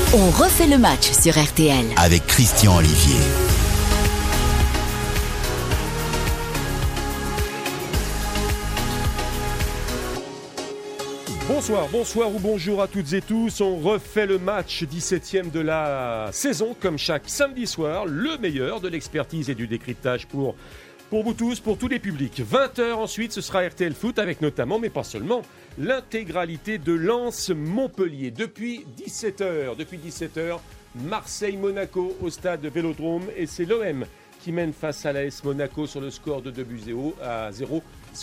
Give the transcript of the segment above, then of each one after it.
On refait le match sur RTL. Avec Christian Olivier. Bonsoir ou bonjour à toutes et tous. On refait le match 17e de la saison, comme chaque samedi soir, le meilleur de l'expertise et du décryptage pour vous tous, pour tous les publics. 20h ensuite, ce sera RTL Foot avec notamment, mais pas seulement, l'intégralité de Lens-Montpellier. Depuis 17h, Marseille-Monaco au stade Vélodrome, et c'est l'OM qui mène face à l'AS Monaco sur le score de 2-0 à 0.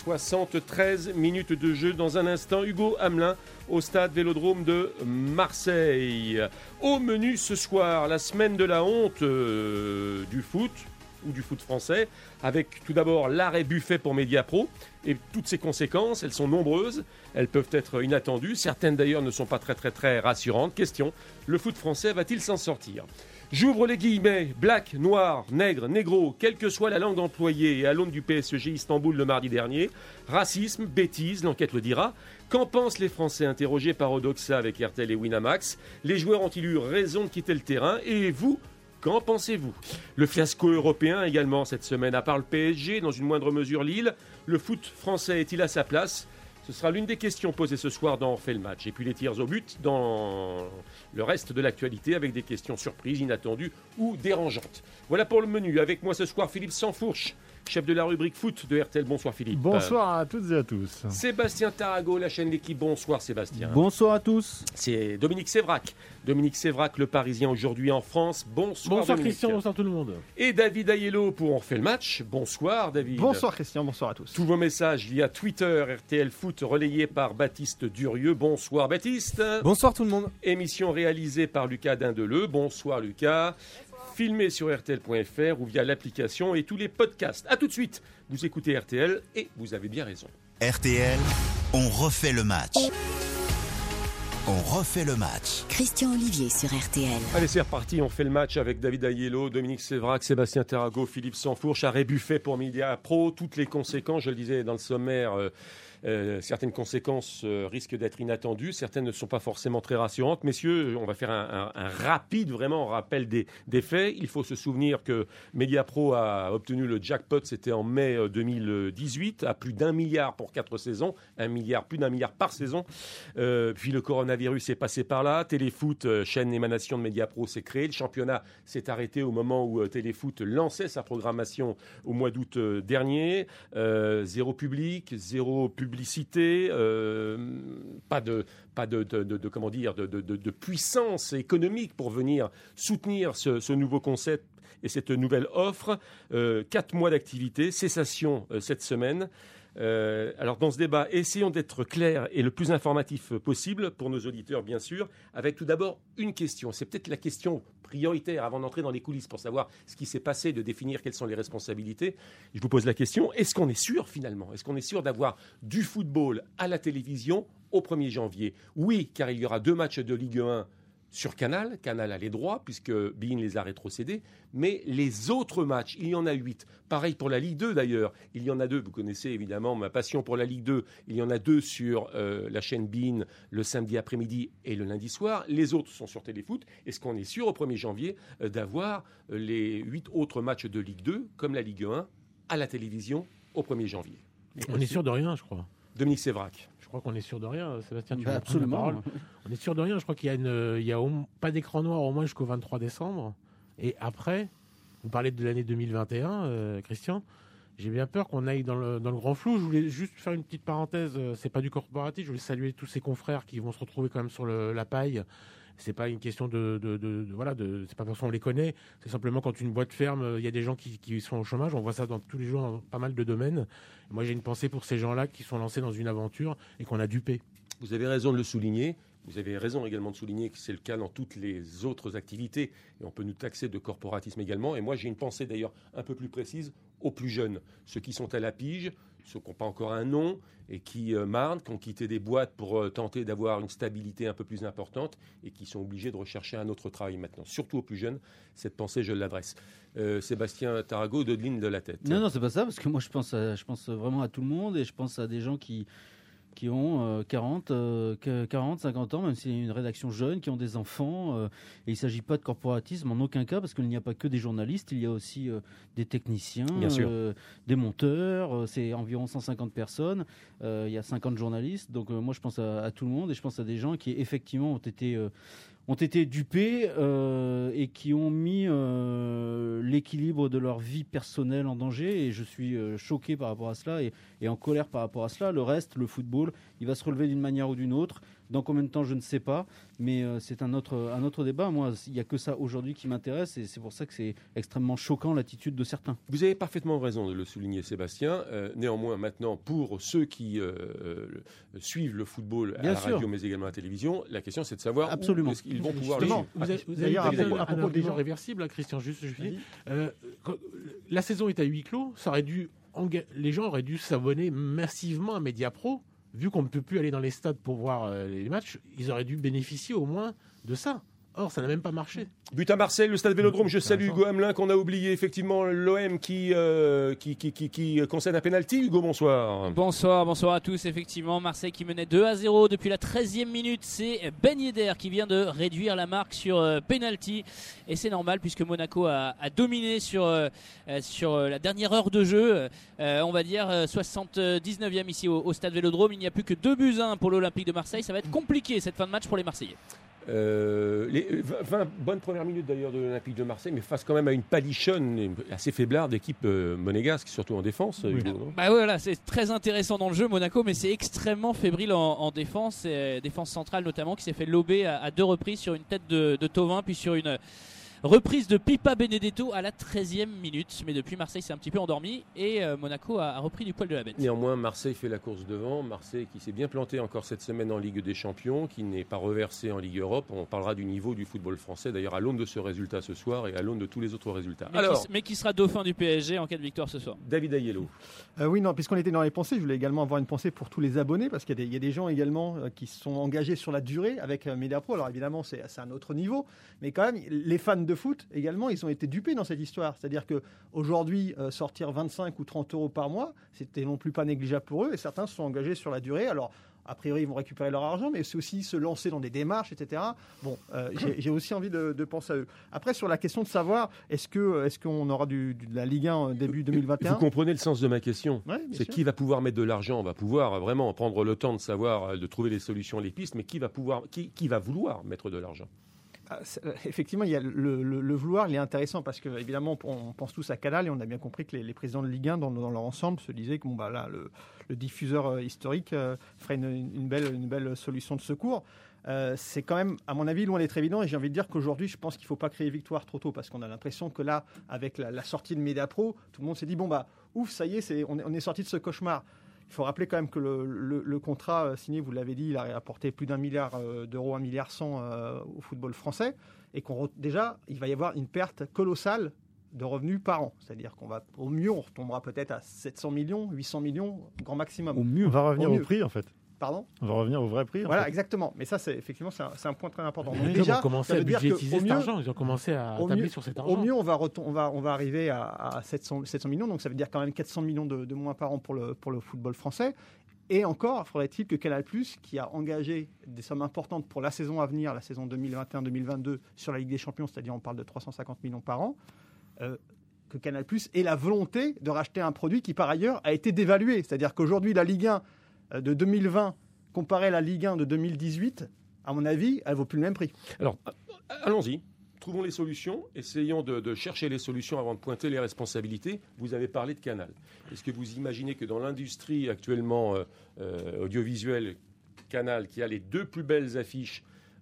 73 minutes de jeu. Dans un instant, Hugo Hamelin au stade Vélodrome de Marseille. Au menu ce soir, la semaine de la honte du foot, ou du foot français, avec tout d'abord l'arrêt Buffet pour Mediapro et toutes ses conséquences. Elles sont nombreuses, elles peuvent être inattendues, certaines d'ailleurs ne sont pas très rassurantes. Question, le foot français va-t-il s'en sortir ? J'ouvre les guillemets, black, noir, nègre, négro, quelle que soit la langue employée, et à l'aune du PSG Istanbul le mardi dernier, racisme, bêtise, l'enquête le dira. Qu'en pensent les Français interrogés par Odoxa avec RTL et Winamax ? Les joueurs ont-ils eu raison de quitter le terrain ? Et vous ? Qu'en pensez-vous ? Le fiasco européen également cette semaine, à part le PSG, dans une moindre mesure Lille, le foot français est-il à sa place ? Ce sera l'une des questions posées ce soir dans On refait le match. Et puis les tirs au but dans le reste de l'actualité avec des questions surprises, inattendues ou dérangeantes. Voilà pour le menu. Avec moi ce soir, Philippe Sansfourche, chef de la rubrique foot de RTL. Bonsoir Philippe. Bonsoir à toutes et à tous. Sébastien Tarago, la chaîne L'équipe. Bonsoir Sébastien. Bonsoir à tous. C'est Dominique Sévrac. Dominique Sévrac, le Parisien aujourd'hui en France. Bonsoir Dominique. Christian, bonsoir tout le monde. Et David Aiello pour On refait le match. Bonsoir David. Bonsoir Christian, bonsoir à tous. Tous vos messages via Twitter, RTL Foot, relayés par Baptiste Durieux. Bonsoir Baptiste. Bonsoir tout le monde. Émission réalisée par Lucas Dindeleu. Bonsoir Lucas. Filmé sur RTL.fr ou via l'application et tous les podcasts. A tout de suite, vous écoutez RTL et vous avez bien raison. RTL, on refait le match. On refait le match. Christian Olivier sur RTL. Allez, c'est reparti. On fait le match avec David Aiello, Dominique Sévrac, Sébastien Tarago, Philippe Sansfourche, arrêt Buffet pour Mediapro. Toutes les conséquences, je le disais dans le sommaire, certaines conséquences risquent d'être inattendues, certaines ne sont pas forcément très rassurantes. Messieurs, on va faire un rapide rappel des faits. Il faut se souvenir que Mediapro a obtenu le jackpot, c'était en mai 2018, à plus d'1 milliard pour 4 saisons, plus d'1 milliard par saison. Puis le coronavirus est passé par là. Téléfoot, chaîne émanation de Mediapro, s'est créé. Le championnat s'est arrêté au moment où Téléfoot lançait sa programmation au mois d'août dernier. Zéro public, zéro publicité, pas de puissance économique pour venir soutenir ce nouveau concept et cette nouvelle offre. 4 mois d'activité, cessation cette semaine. Alors dans ce débat, essayons d'être clairs et le plus informatif possible pour nos auditeurs, bien sûr, avec tout d'abord une question. C'est peut-être la question prioritaire avant d'entrer dans les coulisses pour savoir ce qui s'est passé, de définir quelles sont les responsabilités. Je vous pose la question, est-ce qu'on est sûr finalement ? Est-ce qu'on est sûr d'avoir du football à la télévision au 1er janvier ? Oui, car il y aura 2 matchs de Ligue 1 sur Canal. Canal a les droits puisque beIN les a rétrocédés. Mais les autres matchs, il y en a 8. Pareil pour la Ligue 2 d'ailleurs. Il y en a 2. Vous connaissez évidemment ma passion pour la Ligue 2. Il y en a 2 sur la chaîne beIN le samedi après-midi et le lundi soir. Les autres sont sur Téléfoot. Est-ce qu'on est sûr au 1er janvier d'avoir les 8 autres matchs de Ligue 2 comme la Ligue 1 à la télévision au 1er janvier ? On est sûr de rien, je crois. Dominique Sévrac. Je crois qu'on est sûr de rien. Sébastien, tu absolument. On est sûr de rien. Je crois qu'il y a pas d'écran noir au moins jusqu'au 23 décembre. Et après, vous parlez de l'année 2021, Christian. J'ai bien peur qu'on aille dans le grand flou. Je voulais juste faire une petite parenthèse. C'est pas du corporatif. Je voulais saluer tous ces confrères qui vont se retrouver quand même sur la paille. C'est pas une question c'est pas parce qu'on les connaît. C'est simplement quand une boîte ferme, il y a des gens qui sont au chômage. On voit ça dans tous les jours dans pas mal de domaines. Et moi, j'ai une pensée pour ces gens-là qui sont lancés dans une aventure et qu'on a dupé. Vous avez raison de le souligner. Vous avez raison également de souligner que c'est le cas dans toutes les autres activités. Et on peut nous taxer de corporatisme également. Et moi, j'ai une pensée d'ailleurs un peu plus précise aux plus jeunes. Ceux qui sont à la pige, ceux qui n'ont pas encore un nom et qui marnent, qui ont quitté des boîtes pour tenter d'avoir une stabilité un peu plus importante et qui sont obligés de rechercher un autre travail maintenant. Surtout aux plus jeunes, cette pensée, je l'adresse. Sébastien Tarago, Dodeline de la tête. Non, c'est pas ça, parce que moi, je pense vraiment à tout le monde et je pense à des gens qui qui ont 40, 50 ans, même si c'est une rédaction jeune, qui ont des enfants. Et il ne s'agit pas de corporatisme en aucun cas, parce qu'il n'y a pas que des journalistes, il y a aussi des techniciens, des monteurs, c'est environ 150 personnes, il y a 50 journalistes. Donc moi je pense à tout le monde, et je pense à des gens qui effectivement ont été dupés et qui ont mis l'équilibre de leur vie personnelle en danger, et je suis choqué par rapport à cela et en colère par rapport à cela. Le reste, le football, il va se relever d'une manière ou d'une autre. Dans combien de temps, je ne sais pas, mais c'est un autre débat. Moi, il n'y a que ça aujourd'hui qui m'intéresse, et c'est pour ça que c'est extrêmement choquant l'attitude de certains. Vous avez parfaitement raison de le souligner, Sébastien. Néanmoins, maintenant, pour ceux qui suivent le football à la radio, mais également à la télévision, la question c'est de savoir Absolument. où est-ce qu'ils vont pouvoir le suivre. Vous avez à propos des gens réversibles, là, Christian, juste la saison est à huis clos, les gens auraient dû s'abonner massivement à Mediapro. Vu qu'on ne peut plus aller dans les stades pour voir les matchs, ils auraient dû bénéficier au moins de ça. Or, ça n'a même pas marché. But à Marseille, le stade Vélodrome. Je salue Hugo Hamelin qu'on a oublié. Effectivement, l'OM qui concède un pénalty. Hugo, bonsoir. Bonsoir à tous. Effectivement, Marseille qui menait 2-0 depuis la 13e minute. C'est Ben Yedder qui vient de réduire la marque sur pénalty. Et c'est normal puisque Monaco a dominé sur la dernière heure de jeu. On va dire 79e ici au stade Vélodrome. Il n'y a plus que 2-1 pour l'Olympique de Marseille. Ça va être compliqué cette fin de match pour les Marseillais. Les 20 bonnes premières minutes d'ailleurs de l'Olympique de Marseille, mais face quand même à une palichonne assez faiblarde d'équipe monégasque, surtout en défense. Oui. Voilà, c'est très intéressant dans le jeu Monaco, mais c'est extrêmement fébrile en défense, défense centrale notamment, qui s'est fait lober à 2 reprises sur une tête de Thauvin, puis sur une reprise de Pipa Benedetto à la 13e minute. Mais depuis, Marseille s'est un petit peu endormi et Monaco a repris du poil de la bête. Néanmoins, Marseille fait la course devant. Marseille qui s'est bien planté encore cette semaine en Ligue des Champions, qui n'est pas reversé en Ligue Europe. On parlera du niveau du football français, d'ailleurs à l'aune de ce résultat ce soir et à l'aune de tous les autres résultats. Mais qui sera dauphin du PSG en cas de victoire ce soir. David Aiello. Oui, non, puisqu'on était dans les pensées, je voulais également avoir une pensée pour tous les abonnés, parce qu'il y a des gens également qui sont engagés sur la durée avec Mediapro. Alors évidemment, c'est un autre niveau, mais quand même, les fans de foot également, ils ont été dupés dans cette histoire. C'est-à-dire qu'aujourd'hui, sortir 25 ou 30 euros par mois, c'était non plus pas négligeable pour eux, et certains se sont engagés sur la durée. Alors, a priori, ils vont récupérer leur argent, mais c'est aussi se lancer dans des démarches, etc. Bon, j'ai aussi envie de penser à eux. Après, sur la question de savoir, est-ce qu'on aura de la Ligue 1 début 2021 ? Vous comprenez le sens de ma question. Ouais, c'est sûr. Qui va pouvoir mettre de l'argent ? On va pouvoir vraiment prendre le temps de savoir, de trouver les solutions, les pistes, mais qui va vouloir mettre de l'argent ? Effectivement, il y a le vouloir, il est intéressant parce que évidemment, on pense tous à Canal et on a bien compris que les présidents de Ligue 1 dans leur ensemble se disaient que le diffuseur historique ferait une belle solution de secours. C'est quand même, à mon avis, loin d'être évident, et j'ai envie de dire qu'aujourd'hui, je pense qu'il ne faut pas créer victoire trop tôt, parce qu'on a l'impression que là, avec la sortie de Mediapro, tout le monde s'est dit ouf, ça y est, on est sorti de ce cauchemar. Il faut rappeler quand même que le contrat signé, vous l'avez dit, il a apporté plus d'1 milliard d'euros, 1,1 milliard au football français, et déjà, il va y avoir une perte colossale de revenus par an. C'est-à-dire qu'au mieux, on retombera peut-être à 700 millions, 800 millions, grand maximum. Au mieux, on va revenir au prix, en fait. Pardon ? On va revenir au vrai prix. Voilà, exactement. Mais ça, c'est un point très important. Donc, déjà, ils ont commencé à budgétiser cet argent. Ils ont commencé à tabler sur cet argent. Au mieux, on va arriver à 700 millions. Donc, ça veut dire quand même 400 millions de moins par an pour le football français. Et encore, faudrait-il que Canal+, qui a engagé des sommes importantes pour la saison à venir, la saison 2021-2022, sur la Ligue des Champions, c'est-à-dire on parle de 350 millions par an, que Canal+ ait la volonté de racheter un produit qui, par ailleurs, a été dévalué. C'est-à-dire qu'aujourd'hui, la Ligue 1 de 2020 comparée à la Ligue 1 de 2018, à mon avis, elle ne vaut plus le même prix. Alors, allons-y. Trouvons les solutions, essayons de chercher les solutions avant de pointer les responsabilités. Vous avez parlé de Canal. Est-ce que vous imaginez que dans l'industrie actuellement audiovisuelle, Canal, qui a les 2 plus belles affiches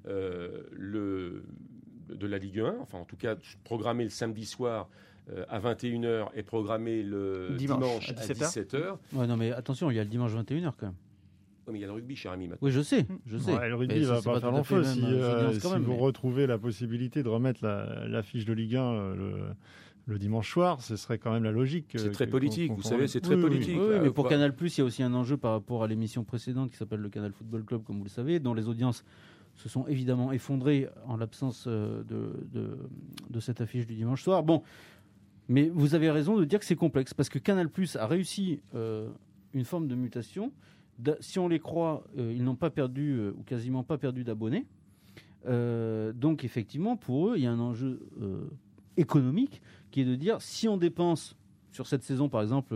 de la Ligue 1, enfin en tout cas programmé le samedi soir à 21h et programmé le dimanche à 17h. Ouais, non mais attention, il y a le dimanche 21h quand même. Oui, mais il y a le rugby, cher ami. Maintenant. Oui, je sais. Ouais, le rugby va pas faire long feu si vous retrouvez la possibilité de remettre l'affiche de Ligue 1 le dimanche soir, ce serait quand même la logique. C'est très politique, vous savez, c'est très politique. Oui, mais pour Canal+, il y a aussi un enjeu par rapport à l'émission précédente qui s'appelle le Canal Football Club, comme vous le savez, dont les audiences se sont évidemment effondrées en l'absence de cette affiche du dimanche soir. Bon, mais vous avez raison de dire que c'est complexe, parce que Canal+ a réussi une forme de mutation. Si on les croit, ils n'ont pas perdu ou quasiment pas perdu d'abonnés. Donc effectivement, pour eux, il y a un enjeu économique qui est de dire si on dépense sur cette saison, par exemple,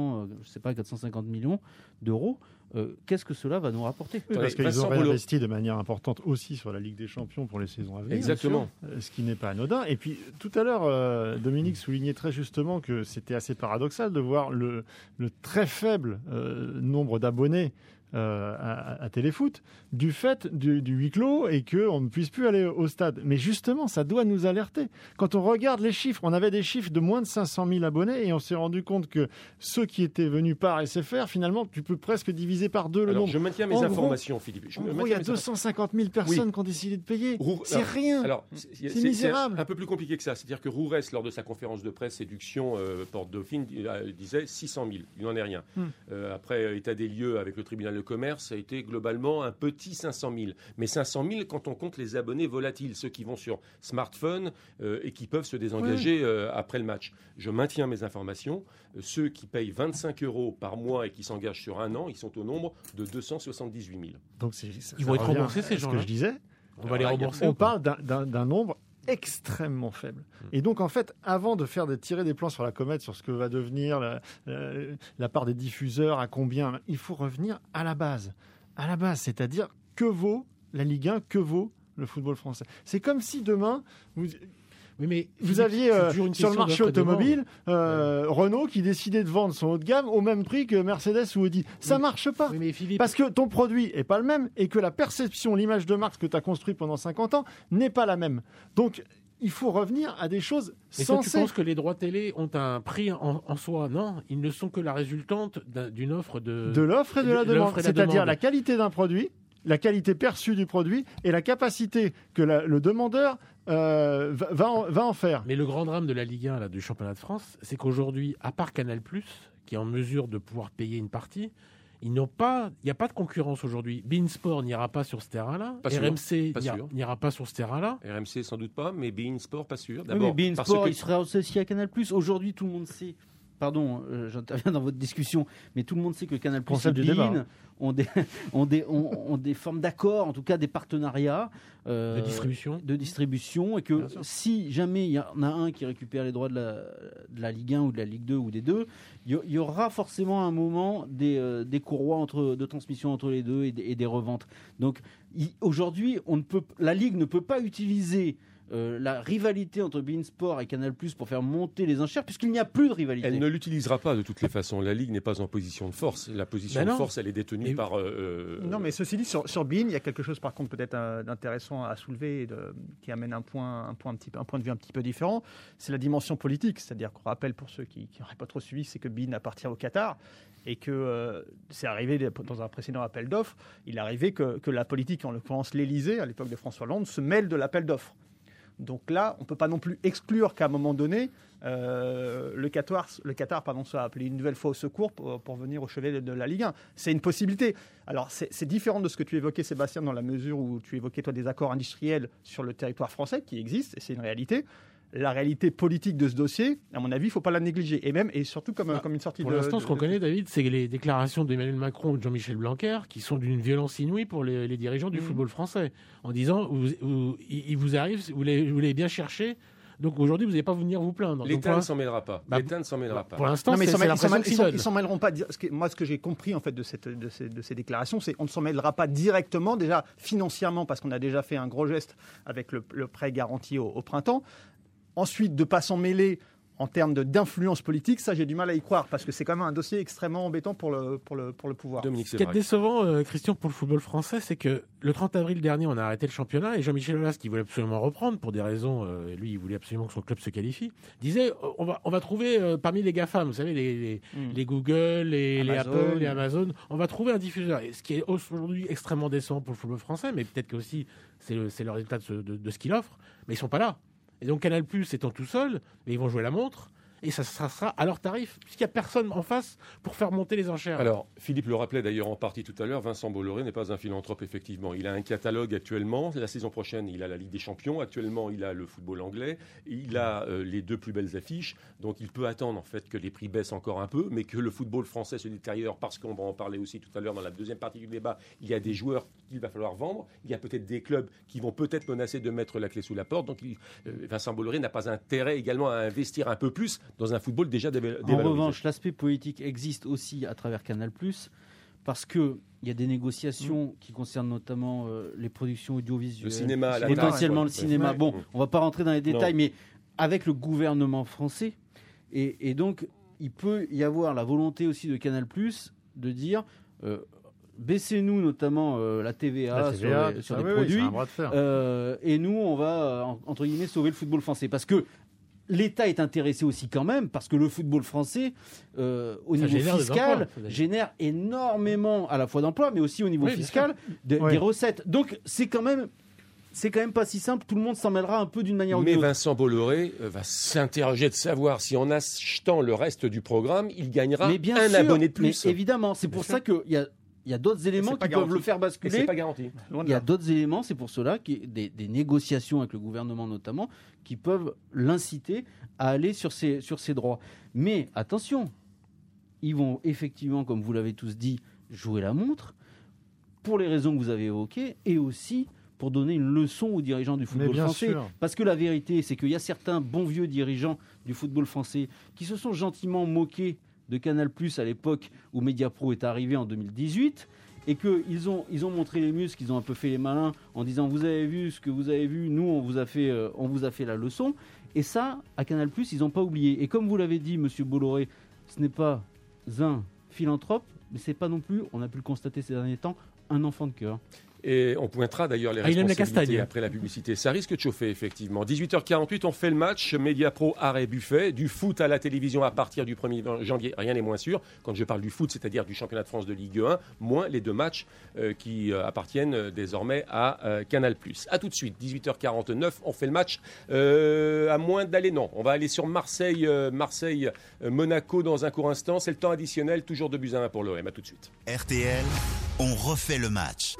450 millions d'euros, qu'est-ce que cela va nous rapporter ? Oui, parce qu'ils ont réinvesti de manière importante aussi sur la Ligue des Champions pour les saisons à venir. Exactement. Ce qui n'est pas anodin. Et puis, tout à l'heure, Dominique soulignait très justement que c'était assez paradoxal de voir le très faible nombre d'abonnés à Téléfoot du fait du huis clos et qu'on ne puisse plus aller au stade. Mais justement, ça doit nous alerter. Quand on regarde les chiffres, on avait des chiffres de moins de 500 000 abonnés et on s'est rendu compte que ceux qui étaient venus par SFR, finalement, tu peux presque diviser par deux le nombre. Je maintiens mes informations, Philippe. Il y a 250 000 personnes qui ont décidé de payer. C'est rien. C'est misérable. C'est un peu plus compliqué que ça. C'est-à-dire que Rourès, lors de sa conférence de presse Séduction Porte-Dauphine, disait 600 000. Il n'en est rien. Après état des lieux avec le tribunal de commerce, ça a été globalement un petit 500 000. Mais 500 000 quand on compte les abonnés volatiles, ceux qui vont sur smartphone et qui peuvent se désengager après le match. Je maintiens mes informations. Ceux qui payent 25 € par mois et qui s'engagent sur un an, ils sont au nombre de 278 000. Donc ils vont être remboursés, ces gens-là. Ce que je disais. On va les rembourser. On parle d'un nombre extrêmement faible. Et donc, en fait, avant de tirer des plans sur la comète, sur ce que va devenir la part des diffuseurs, à combien, il faut revenir à la base. À la base, c'est-à-dire que vaut la Ligue 1, que vaut le football français. C'est comme si demain, vous aviez sur le marché automobile Renault qui décidait de vendre son haut de gamme au même prix que Mercedes ou Audi. Ça marche pas. Parce que ton produit est pas le même et que la perception, l'image de marque que tu as construite pendant 50 ans n'est pas la même. Donc, il faut revenir à des choses sensées. Est-ce que tu penses que les droits télé ont un prix en soi ? Non, ils ne sont que la résultante d'une offre de l'offre et de la demande. C'est-à-dire la qualité d'un produit, la qualité perçue du produit et la capacité que le demandeur va en faire. Mais le grand drame de la Ligue 1, du championnat de France, c'est qu'aujourd'hui, à part Canal+, qui est en mesure de pouvoir payer une partie, il n'y a pas de concurrence aujourd'hui. beIN Sport n'ira pas sur ce terrain-là. RMC n'ira pas sur ce terrain-là. RMC sans doute pas, mais beIN Sport pas sûr. D'abord, mais beIN Sport, il serait associé à Canal+. Aujourd'hui, tout le monde sait. Pardon, j'interviens dans votre discussion, mais tout le monde sait que Canal+ et beIN ont des formes d'accord, en tout cas des partenariats de distribution, et que si jamais il y en a un qui récupère les droits de la Ligue 1 ou de la Ligue 2 ou des deux, il y aura forcément un moment des courroies de transmission entre les deux et des reventes. Donc aujourd'hui, la Ligue ne peut pas utiliser la rivalité entre beIN Sport et Canal+ pour faire monter les enchères, puisqu'il n'y a plus de rivalité. Elle ne l'utilisera pas de toutes les façons. La Ligue n'est pas en position de force. La position de force, elle est détenue par... Non, mais ceci dit, sur beIN, il y a quelque chose par contre peut-être d'intéressant à soulever, qui amène un point de vue un petit peu différent. C'est la dimension politique. C'est-à-dire qu'on rappelle, pour ceux qui n'auraient pas trop suivi, c'est que beIN appartient au Qatar et que c'est arrivé dans un précédent appel d'offres. Il est arrivé que la politique, en l'occurrence l'Élysée, à l'époque de François Hollande, se mêle de l'appel d'offres. Donc là, on ne peut pas non plus exclure qu'à un moment donné, le Qatar soit appelé une nouvelle fois au secours pour venir au chevet de la Ligue 1. C'est une possibilité. Alors, c'est différent de ce que tu évoquais, Sébastien, dans la mesure où tu évoquais, toi, des accords industriels sur le territoire français qui existent, et c'est une réalité. La réalité politique de ce dossier, à mon avis, il ne faut pas la négliger. Et surtout comme une sortie pour l'instant, ce qu'on connaît, David, c'est les déclarations d'Emmanuel Macron ou de Jean-Michel Blanquer qui sont d'une violence inouïe pour les dirigeants du football français. En disant, il vous arrive, vous l'avez bien cherché, donc aujourd'hui, vous n'allez pas venir vous plaindre. L'État ne s'en mêlera pas. L'État ne s'en mêlera pas. Pour l'instant, c'est l'impression qu'ils donnent. Ils s'en mêleront pas. Moi, ce que j'ai compris en fait de ces déclarations, c'est qu'on ne s'en mêlera pas directement, déjà financièrement, parce qu'on a déjà fait un gros geste avec le prêt garanti au printemps. Ensuite, de ne pas s'en mêler en termes d'influence politique, ça j'ai du mal à y croire, parce que c'est quand même un dossier extrêmement embêtant pour le pouvoir. Dominique, ce qui est décevant, Christian, pour le football français, c'est que le 30 avril dernier, on a arrêté le championnat, et Jean-Michel Aulas, qui voulait absolument reprendre, pour des raisons, lui, il voulait absolument que son club se qualifie, disait, on va trouver parmi les GAFAM, vous savez, les Google, les Apple, les Amazon, on va trouver un diffuseur. Et ce qui est aujourd'hui extrêmement décevant pour le football français, mais peut-être que aussi c'est le résultat de ce qu'il offre, mais ils sont pas là. Et donc Canal+ étant tout seul, mais ils vont jouer la montre. et ça sera à leur tarif, puisqu'il n'y a personne en face pour faire monter les enchères. Alors, Philippe le rappelait d'ailleurs en partie tout à l'heure, Vincent Bolloré n'est pas un philanthrope, effectivement. Il a un catalogue actuellement. La saison prochaine, il a la Ligue des Champions. Actuellement, il a le football anglais. Il a les 2 plus belles affiches. Donc, il peut attendre en fait que les prix baissent encore un peu, mais que le football français se détériore, parce qu'on va en parler aussi tout à l'heure dans la deuxième partie du débat. Il y a des joueurs qu'il va falloir vendre. Il y a peut-être des clubs qui vont peut-être menacer de mettre la clé sous la porte. Donc, Vincent Bolloré n'a pas intérêt également à investir un peu plus dans un football déjà dévalorisé. En revanche, l'aspect politique existe aussi à travers Canal+, parce qu'il y a des négociations qui concernent notamment les productions audiovisuelles, le cinéma, potentiellement le cinéma. Bon, on ne va pas rentrer dans les détails, mais avec le gouvernement français, et donc il peut y avoir la volonté aussi de Canal+, de dire... baissez-nous notamment la TVA sur des produits, et nous, on va, entre guillemets, sauver le football français. Parce que l'État est intéressé aussi quand même, parce que le football français, au niveau fiscal, génère énormément à la fois d'emplois, mais aussi au niveau fiscal, des recettes. Donc, c'est quand même pas si simple, tout le monde s'en mêlera un peu d'une manière ou d'une autre. Mais Vincent Bolloré va s'interroger de savoir si en achetant le reste du programme, il gagnera abonné de plus. Mais évidemment, c'est pour ça qu'il y a d'autres éléments qui peuvent le faire basculer. C'est pas garanti. Il y a d'autres éléments, c'est pour cela qu'il y a des négociations avec le gouvernement notamment, qui peuvent l'inciter à aller sur ses droits. Mais attention, ils vont effectivement, comme vous l'avez tous dit, jouer la montre, pour les raisons que vous avez évoquées, et aussi pour donner une leçon aux dirigeants du football français. Sûr. Parce que la vérité, c'est qu'il y a certains bons vieux dirigeants du football français qui se sont gentiment moqués de Canal+ à l'époque où Mediapro est arrivé en 2018, et qu'ils ont montré les muscles, ils ont un peu fait les malins en disant vous avez vu ce que vous avez vu, nous on vous a fait la leçon. Et ça, à Canal+, ils n'ont pas oublié. Et comme vous l'avez dit, Monsieur Bolloré, ce n'est pas un philanthrope, mais c'est pas non plus, on a pu le constater ces derniers temps, un enfant de cœur. Et on pointera d'ailleurs les responsabilités après la publicité. Ça risque de chauffer, effectivement. 18h48, on fait le match. Mediapro, arrêt buffet. Du foot à la télévision à partir du 1er janvier, rien n'est moins sûr. Quand je parle du foot, c'est-à-dire du championnat de France de Ligue 1, moins les 2 matchs qui appartiennent désormais à Canal+. A tout de suite, 18h49, on fait le match. À moins d'aller, non. On va aller sur Marseille-Monaco dans un court instant. C'est le temps additionnel, toujours 2-1 pour l'OM. A tout de suite. RTL, on refait le match.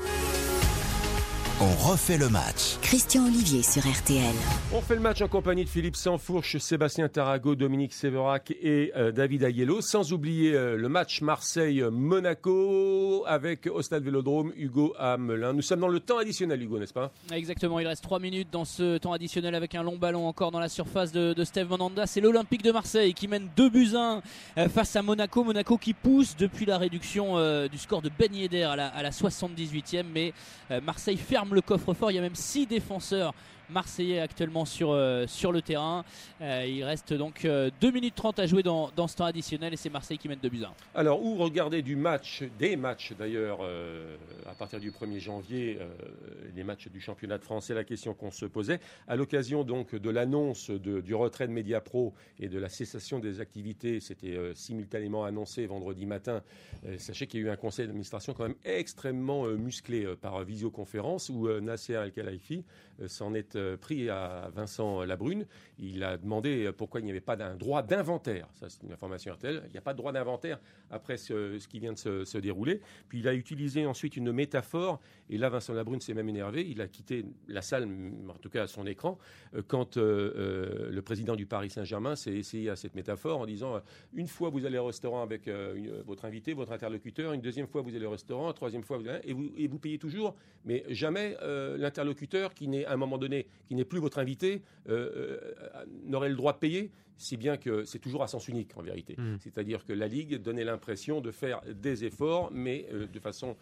On refait le match. Christian Olivier sur RTL. On fait le match en compagnie de Philippe Sansfourche, Sébastien Tarago, Dominique Séverac et David Aiello. Sans oublier le match Marseille-Monaco avec au Stade Vélodrome, Hugo Hamelin. Nous sommes dans le temps additionnel, Hugo, n'est-ce pas ? Exactement, il reste 3 minutes dans ce temps additionnel avec un long ballon encore dans la surface de Steve Mandanda. C'est l'Olympique de Marseille qui mène 2-1 face à Monaco. Monaco qui pousse depuis la réduction du score de Ben Yedder à la 78e. Mais Marseille ferme le coffre-fort. Il y a même 6 défenseurs marseillais actuellement sur le terrain. Il reste donc 2 minutes 30 à jouer dans ce temps additionnel et c'est Marseille qui mène 2-1. Alors, où regarder des matchs d'ailleurs, à partir du 1er janvier, les matchs du championnat de France, c'est la question qu'on se posait. À l'occasion donc de l'annonce du retrait de Mediapro et de la cessation des activités, c'était simultanément annoncé vendredi matin. Sachez qu'il y a eu un conseil d'administration quand même extrêmement musclé par visioconférence où Nasser El-Khelaifi s'en est pris à Vincent Labrune. Il a demandé pourquoi il n'y avait pas d'un droit d'inventaire. Ça, c'est une information RTL. Il n'y a pas de droit d'inventaire après ce qui vient de se dérouler. Puis il a utilisé ensuite une métaphore. Et là, Vincent Labrune s'est même énervé. Il a quitté la salle, en tout cas son écran, quand le président du Paris Saint-Germain s'est essayé à cette métaphore en disant une fois vous allez au restaurant avec votre invité, votre interlocuteur, une deuxième fois vous allez au restaurant, une troisième fois et vous payez toujours, mais jamais l'interlocuteur qui n'est à un moment donné qui n'est plus votre invité n'aurait le droit de payer, si bien que c'est toujours à sens unique en vérité. C'est-à-dire que la Ligue donnait l'impression de faire des efforts, mais de façon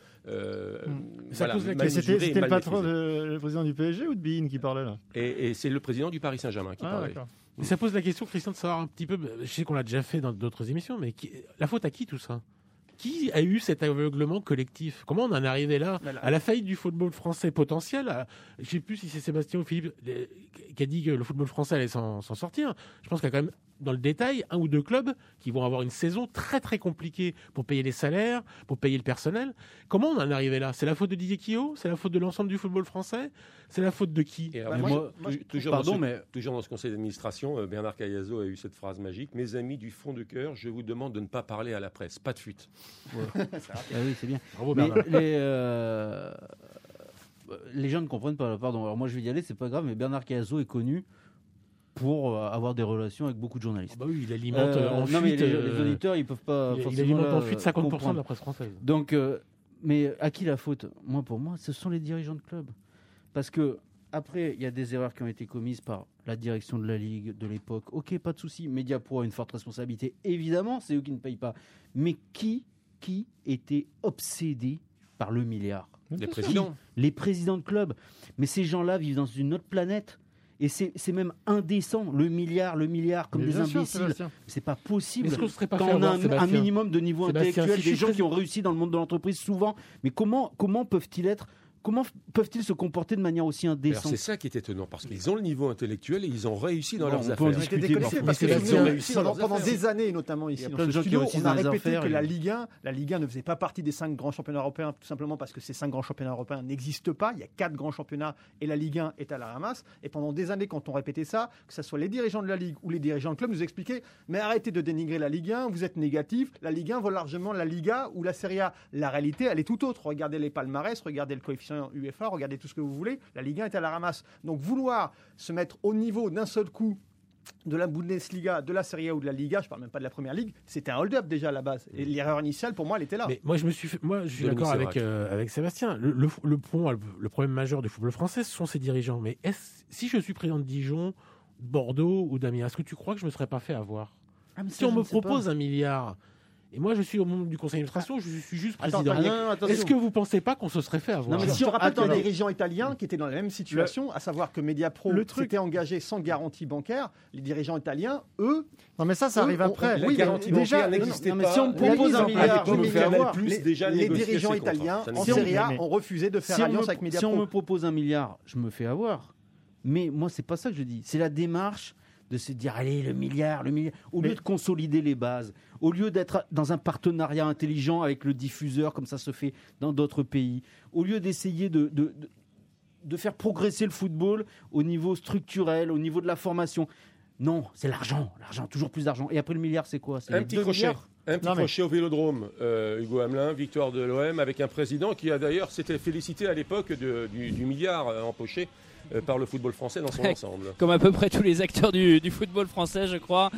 C'était le patron, le président du PSG ou de Bein qui parlait là ? Et c'est le président du Paris Saint-Germain qui parlait. D'accord. Mais ça pose la question, Christian, de savoir un petit peu, je sais qu'on l'a déjà fait dans d'autres émissions, mais la faute à qui tout ça ? Qui a eu cet aveuglement collectif ? Comment on en est arrivé là, à la faillite du football français potentiel ? Je ne sais plus si c'est Sébastien ou Philippe qui a dit que le football français allait s'en sortir. Je pense qu'il y a quand même dans le détail, 1 ou 2 clubs qui vont avoir une saison très très compliquée pour payer les salaires, pour payer le personnel. Comment on en est arrivé là ? C'est la faute de Didier Quillot ? C'est la faute de l'ensemble du football français ? C'est la faute de qui ? Toujours dans ce conseil d'administration, Bernard Cayazo a eu cette phrase magique. Mes amis, du fond de cœur, je vous demande de ne pas parler à la presse. Pas de fuite. Ouais. Oui, c'est bien. Bravo Bernard. Les gens ne comprennent pas. Pardon. Alors moi, je vais y aller, c'est pas grave, mais Bernard Cayazo est connu pour avoir des relations avec beaucoup de journalistes. Bah oui, il alimente en fuite. Non, mais les auditeurs, ils peuvent pas forcément. Il alimente en fuite 50% comprendre. de la presse française. Donc, mais à qui la faute ? Pour moi, ce sont les dirigeants de club. Parce que après, il y a des erreurs qui ont été commises par la direction de la Ligue de l'époque. Ok, pas de souci. Mediapro a une forte responsabilité. Évidemment, c'est eux qui ne payent pas. Mais qui était obsédé par le milliard ? Les présidents. Les présidents de club. Mais ces gens-là vivent dans une autre planète. Et c'est même indécent, le milliard, comme des imbéciles. C'est pas possible. Est-ce qu'on serait pas quand fait on a avoir, un minimum de niveau Sébastien, intellectuel, des gens qui ont réussi dans le monde de l'entreprise souvent. Mais comment peuvent-ils se comporter de manière aussi indécente ? Alors c'est ça qui est étonnant, parce qu'ils ont le niveau intellectuel et ils ont réussi dans leurs on peut affaires. en discuter, Parce que ils ont réussi dans leurs pendant affaires. des années, notamment ici Il y a dans plein ce de gens qui studio, réussissent on a dans les répété affaires, que la Ligue 1 ne faisait pas partie des 5 grands championnats européens, tout simplement parce que ces 5 grands championnats européens n'existent pas. Il y a 4 grands championnats et la Ligue 1 est à la ramasse. Et pendant des années, quand on répétait ça, que ce soit les dirigeants de la Ligue ou les dirigeants de club, nous expliquaient mais arrêtez de dénigrer la Ligue 1, vous êtes négatif. La Ligue 1 vaut largement la Liga ou la Serie A. La réalité, elle est tout autre. Regardez les palmarès, regardez le coefficient UEFA, regardez tout ce que vous voulez. La Ligue 1 est à la ramasse. Donc vouloir se mettre au niveau d'un seul coup de la Bundesliga, de la Serie A ou de la Liga, je ne parle même pas de la Première Ligue, c'était un hold-up déjà à la base. Et l'erreur initiale, pour moi, elle était là. Mais moi, je suis d'accord avec Sébastien. Le problème majeur du football français, ce sont ses dirigeants. Mais si je suis président de Dijon, Bordeaux ou d'Amiens, est-ce que tu crois que je ne me serais pas fait avoir ? Si on me propose 1 milliard... Et moi, je suis au membre du conseil d'administration, je suis juste président. Est-ce que vous ne pensez pas qu'on se serait fait avoir ? Je te rappelle les dirigeants italiens qui étaient dans la même situation, à savoir que Mediapro s'était engagé sans garantie bancaire. Les dirigeants italiens, eux... Non, mais ça arrive après. La garantie bancaire n'existait pas. Si on me propose 1 milliard, je me fais avoir. Les dirigeants italiens en Serie A ont refusé de faire alliance avec Mediapro. Si on me propose 1 milliard, je me fais avoir. Mais moi, c'est pas ça que je dis. C'est la démarche de se dire, allez, le milliard. Au lieu de consolider les bases, au lieu d'être dans un partenariat intelligent avec le diffuseur, comme ça se fait dans d'autres pays, au lieu d'essayer de faire progresser le football au niveau structurel, au niveau de la formation. Non, c'est l'argent, toujours plus d'argent. Et après le milliard, c'est quoi ? C'est un petit crochet au Vélodrome, Hugo Hamelin, victoire de l'OM, avec un président qui a d'ailleurs s'était félicité à l'époque du milliard empoché par le football français dans son ensemble. Comme à peu près tous les acteurs du football français, je crois.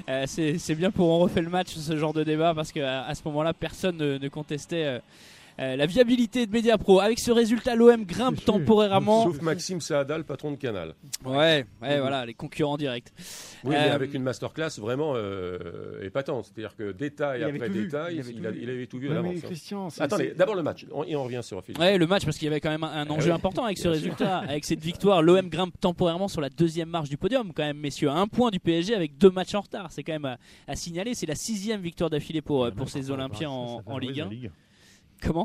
C'est bien pour On refait le match, ce genre de débat, parce qu'à ce moment-là, personne ne contestait la viabilité de Mediapro. Avec ce résultat, l'OM grimpe temporairement. Sauf Maxime Saada, le patron de Canal. Ouais, voilà, les concurrents directs. Oui, mais avec une masterclass vraiment épatante. C'est-à-dire que détail après détail, il avait tout vu à l'avance. Christian, attendez, d'abord le match, et on revient sur Philippe. Ouais, le match, parce qu'il y avait quand même un enjeu important avec ce résultat. Avec cette victoire, l'OM grimpe temporairement sur la 2e marche du podium, quand même, messieurs. À 1 point du PSG avec 2 matchs en retard. C'est quand même à signaler. C'est la 6e victoire d'affilée pour ces Olympiens en Ligue 1. Comment ?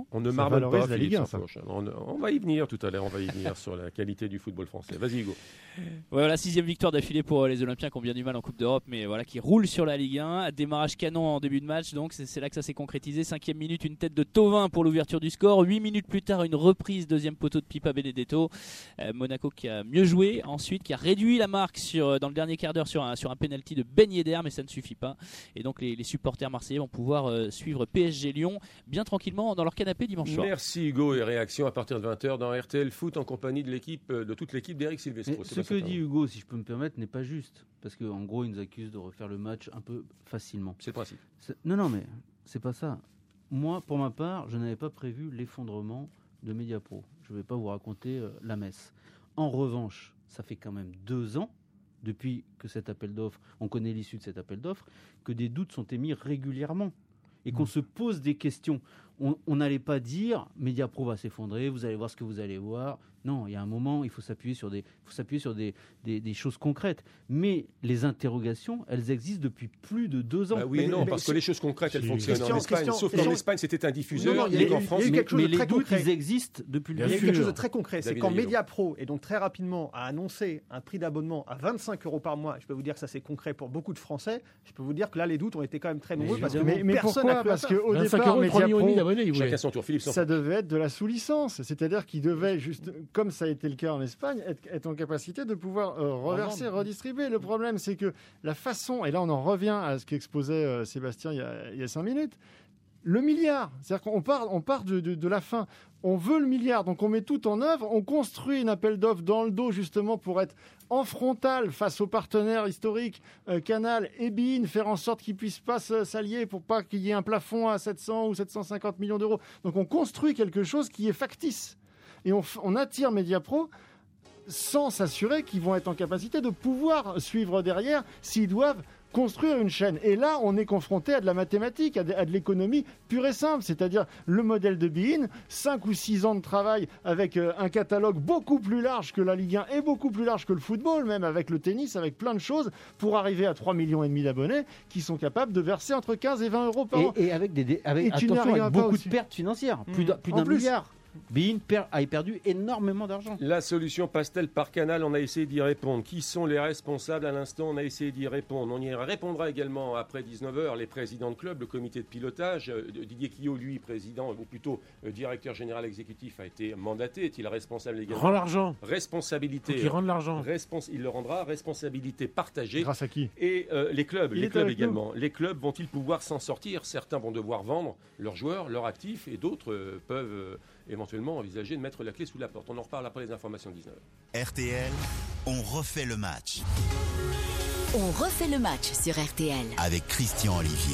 On ne marmonne pas la Ligue 1, on va y venir tout à l'heure, sur la qualité du football français. Vas-y Hugo. Voilà, 6e victoire d'affilée pour les Olympiens qui ont bien du mal en Coupe d'Europe, mais voilà, qui roulent sur la Ligue 1. Démarrage canon en début de match, donc c'est là que ça s'est concrétisé. 5e minute, une tête de Thauvin pour l'ouverture du score. 8 minutes plus tard, une reprise, 2e poteau de Pipa Benedetto. Monaco qui a mieux joué, ensuite qui a réduit la marque dans le dernier quart d'heure sur un penalty de Ben Yedder, mais ça ne suffit pas. Et donc les supporters marseillais vont pouvoir suivre PSG Lyon bien tranquillement dans leur canapé dimanche soir. Merci Hugo, et réaction à partir de 20h dans RTL Foot en compagnie de toute l'équipe d'Eric Silvestro. Ce que dit Hugo, si je peux me permettre, n'est pas juste. Parce qu'en gros, il nous accuse de refaire le match un peu facilement. C'est le principe. Non, mais c'est pas ça. Moi, pour ma part, je n'avais pas prévu l'effondrement de Mediapro. Je ne vais pas vous raconter la messe. En revanche, ça fait quand même 2 ans, depuis que cet appel d'offres, on connaît l'issue de cet appel d'offres, que des doutes sont émis régulièrement et qu'on se pose des questions. on n'allait pas dire Mediapro va s'effondrer, vous allez voir ce que vous allez voir. Non, il y a un moment, il faut s'appuyer sur des choses concrètes. Mais les interrogations, elles existent depuis plus de 2 ans. Bah oui, non, parce que les choses concrètes, elles fonctionnent en Espagne. Sauf qu'en Espagne, c'était un diffuseur. Il y a eu quelque chose de les très doutes, concret. ils existent depuis le Il y a début. quelque chose de très concret. C'est David quand Ayello. Mediapro, et donc très rapidement, a annoncé un prix d'abonnement à 25 € par mois. Je peux vous dire que ça, c'est concret pour beaucoup de Français. Je peux vous dire que là, les doutes ont été quand même très nombreux. Parce que Mais personne pourquoi ? n'a cru à Parce ça. qu'au 25 départ, euros, 3,5 millions Mediapro, d'abonnés, il voulait. Chacun son tour. Philippe, ça devait être de la sous-licence. C'est-à-dire qu'il devait, juste, comme ça a été le cas en Espagne, être en capacité de pouvoir reverser, redistribuer. Le problème, c'est que la façon, et là on en revient à ce qu'exposait Sébastien il y a 5 minutes, le milliard. C'est-à-dire qu'on part de la fin. On veut le milliard, donc on met tout en œuvre, on construit un appel d'offres dans le dos justement pour être en frontal face aux partenaires historiques, Canal et beIN, faire en sorte qu'ils ne puissent pas s'allier pour pas qu'il y ait un plafond à 700 ou 750 millions d'euros. Donc on construit quelque chose qui est factice. Et on attire Mediapro sans s'assurer qu'ils vont être en capacité de pouvoir suivre derrière s'ils doivent construire une chaîne. Et là, on est confronté à de la mathématique, à de l'économie pure et simple, c'est-à-dire le modèle de beIN, 5 ou 6 ans de travail avec un catalogue beaucoup plus large que la Ligue 1 et beaucoup plus large que le football, même avec le tennis, avec plein de choses, pour arriver à 3,5 millions d'abonnés qui sont capables de verser entre 15 et 20 € par an. Et avec tu n'y arriveras pas beaucoup aussi. de pertes financières, plus d'un En plus. milliard. beIN a perdu énormément d'argent. La solution passe-t-elle par Canal ? On a essayé d'y répondre. Qui sont les responsables ? À l'instant, on a essayé d'y répondre. On y répondra également après 19h. Les présidents de club, le comité de pilotage. Didier Quillot, lui, président, ou plutôt directeur général exécutif, a été mandaté. Est-il responsable également ? Rends l'argent. Responsabilité. Faut qu'il rende l'argent. Il le rendra. Responsabilité partagée. Grâce à qui ? Et les clubs Il est avec nous. également. Les clubs vont-ils pouvoir s'en sortir ? Certains vont devoir vendre leurs joueurs, leurs actifs, et d'autres peuvent éventuellement envisager de mettre la clé sous la porte. On en reparle après les informations de 19h. RTL, on refait le match On refait le match sur RTL. avec Christian Olivier.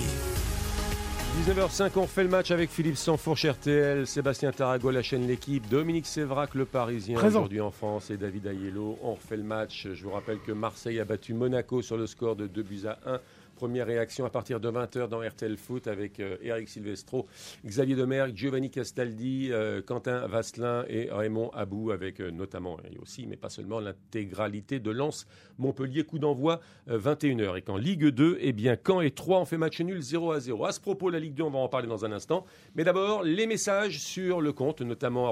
19h05, on refait le match avec Philippe Sansfourche, RTL, Sébastien Tarago, la chaîne L'équipe, Dominique Sévrac, le Parisien, Présent. aujourd'hui en France, et David Ayello. On refait le match. Je vous rappelle que Marseille a battu Monaco sur le score de 2-1. Première réaction à partir de 20h dans RTL Foot avec Eric Silvestro, Xavier Domergue, Giovanni Castaldi, Quentin Vasselin et Raymond Abou, avec notamment, et aussi, mais pas seulement, l'intégralité de Lens Montpellier. Coup d'envoi 21h. Et qu'en Ligue 2, eh bien, Caen et Troyes ont fait match nul 0-0. À ce propos, la Ligue 2, on va en parler dans un instant. Mais d'abord, les messages sur le compte, notamment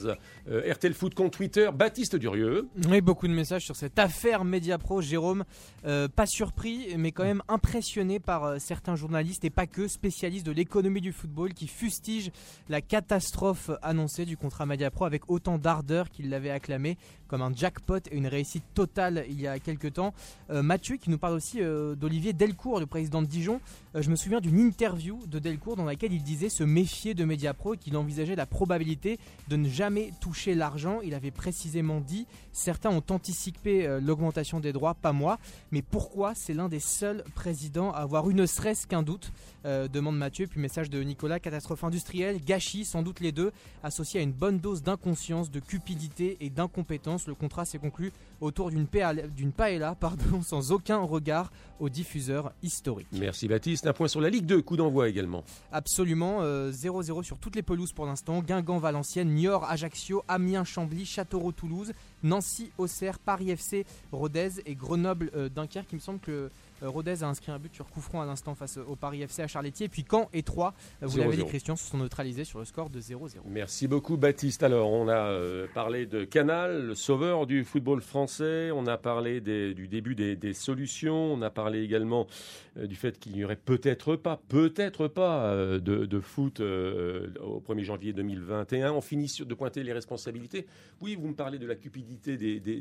@RTL Foot, compte Twitter, Baptiste Durieux. Oui, beaucoup de messages sur cette affaire Mediapro. Jérôme, pas surpris, mais quand même impressionné par certains journalistes et pas que, spécialistes de l'économie du football, qui fustigent la catastrophe annoncée du contrat Mediapro avec autant d'ardeur qu'ils l'avaient acclamé comme un jackpot et une réussite totale il y a quelques temps. Mathieu qui nous parle aussi d'Olivier Delcourt, le président de Dijon. Je me souviens d'une interview de Delcourt dans laquelle il disait se méfier de Mediapro et qu'il envisageait la probabilité de ne jamais toucher l'argent. Il avait précisément dit: certains ont anticipé l'augmentation des droits, pas moi. Mais pourquoi c'est l'un des seuls présidents à avoir eu ne serait-ce qu'un doute, demande Mathieu. Puis message de Nicolas: catastrophe industrielle, gâchis, sans doute les deux, associé à une bonne dose d'inconscience, de cupidité et d'incompétence. Le contrat s'est conclu autour d'une paella, sans aucun regard aux diffuseurs historiques. Merci Baptiste. Un point sur la Ligue 2, coup d'envoi également. Absolument, 0-0 sur toutes les pelouses pour l'instant. Guingamp, Valenciennes, Niort, Ajaccio, Amiens, Chambly, Châteauroux, Toulouse, Nancy, Auxerre, Paris FC, Rodez et Grenoble, Dunkerque. Il me semble que Rodez a inscrit un but sur coup franc à l'instant face au Paris FC à Charlétier. Et puis Caen et Troyes, vous l'avez dit Christian, se sont neutralisés sur le score de 0-0. Merci beaucoup Baptiste. Alors on a parlé de Canal, le sauveur du football français. On a parlé du début des solutions. On a parlé également du fait qu'il n'y aurait peut-être pas de foot au 1er janvier 2021. On finit de pointer les responsabilités. Oui, vous me parlez de la cupidité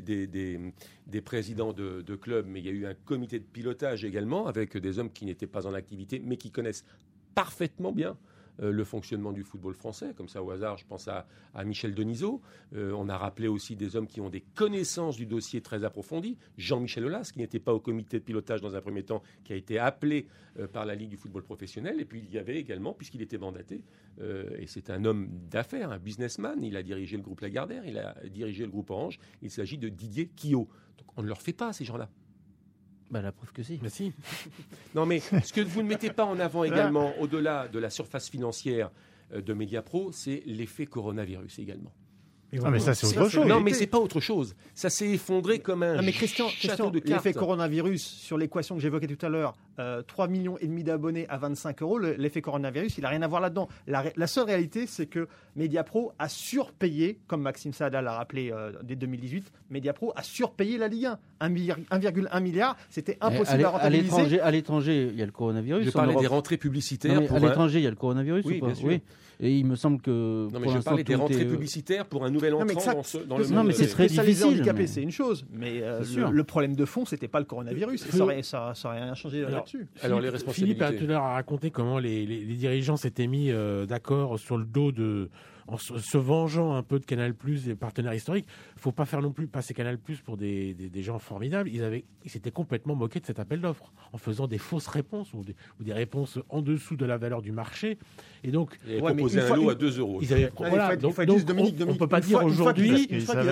des présidents de clubs, mais il y a eu un comité de pilotage également avec des hommes qui n'étaient pas en activité mais qui connaissent parfaitement bien le fonctionnement du football français. Comme ça, au hasard, je pense à Michel Denisot. On a rappelé aussi des hommes qui ont des connaissances du dossier très approfondies. Jean-Michel Aulas, qui n'était pas au comité de pilotage dans un premier temps, qui a été appelé par la Ligue du football professionnel. Et puis, il y avait également, puisqu'il était mandaté, et c'est un homme d'affaires, un businessman, il a dirigé le groupe Lagardère, il a dirigé le groupe Orange. Il s'agit de Didier Quillot. Donc, on ne leur fait pas, ces gens-là. Bah, la preuve que si. Mais si. Non, mais ce que vous ne mettez pas en avant également, au-delà de la surface financière, de Mediapro, c'est l'effet coronavirus également. Mais ça, c'est autre chose. Non, mais c'est pas autre chose. Ça s'est effondré comme un mais Christian, château de cartes. L'effet coronavirus, sur l'équation que j'évoquais tout à l'heure, 3,5 millions d'abonnés à 25 €, l'effet coronavirus, il n'a rien à voir là-dedans. La seule réalité, c'est que Mediapro a surpayé, comme Maxime Saada l'a rappelé dès 2018, Mediapro a surpayé la Ligue 1. 1,1 milliard, c'était impossible à rentabiliser. À l'étranger, il y a le coronavirus. Je parlais des rentrées publicitaires. À l'étranger, il y a le coronavirus oui, ou pas? Bien sûr. Oui. Et il me semble que. Non, mais je parlais des rentrées publicitaires pour un nouvel entrant dans le monde. Non, mais c'est très difficile. Handicapé, c'est une chose. Mais le problème de fond, c'était pas le coronavirus. Ça aurait rien changé là-dessus. Alors, les responsabilités. Philippe a tout à l'heure raconté comment les dirigeants s'étaient mis d'accord sur le dos en se vengeant un peu de Canal+, des partenaires historiques. Il ne faut pas faire non plus passer Canal+ pour des gens formidables. Ils s'étaient complètement moqués de cet appel d'offres en faisant des fausses réponses ou des réponses en dessous de la valeur du marché. Et donc, ils avaient proposé un lot à 2 €. Ils avaient, donc on ne peut pas dire aujourd'hui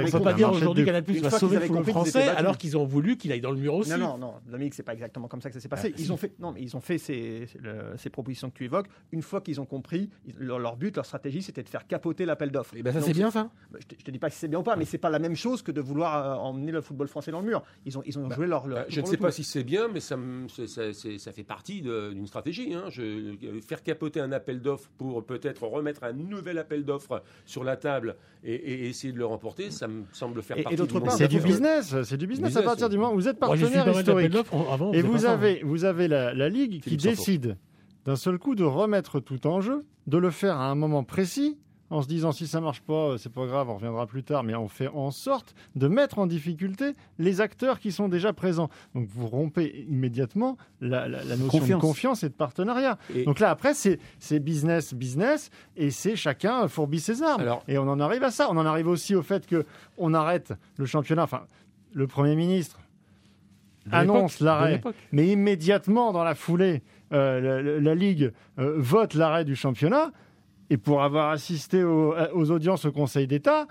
Canal+ va sauver le football français alors qu'ils ont voulu qu'il aille dans le mur aussi. Non, Dominique, c'est pas exactement comme ça que ça s'est passé. Ils ont fait ces propositions que tu évoques. Une fois qu'ils ont compris, leur but, leur stratégie, c'était de faire capoter l'appel d'offres. Et ça, c'est bien ça. Je te dis pas si c'est bien ou pas, mais c'est pas la même chose que de vouloir emmener le football français dans le mur. Ils ont joué leur. Je ne sais pas si c'est bien, mais ça fait partie d'une stratégie. Faire capoter un appel d'offres pour peut-être remettre un nouvel appel d'offres sur la table et essayer de le remporter, ça me semble faire partie. Et d'autre part, c'est du business. C'est du business à partir du moment où vous êtes partenaire historique. Et vous avez la Ligue qui décide d'un seul coup de remettre tout en jeu, de le faire à un moment précis, en se disant si ça marche pas, c'est pas grave, on reviendra plus tard, mais on fait en sorte de mettre en difficulté les acteurs qui sont déjà présents. Donc vous rompez immédiatement la notion de confiance et de partenariat. Donc là après c'est business, et c'est chacun fourbit ses armes. Et on en arrive à ça. On en arrive aussi au fait que on arrête le championnat. Enfin, le Premier ministre annonce l'arrêt, mais immédiatement dans la foulée, la Ligue vote l'arrêt du championnat. Et pour avoir assisté aux audiences au Conseil d'État,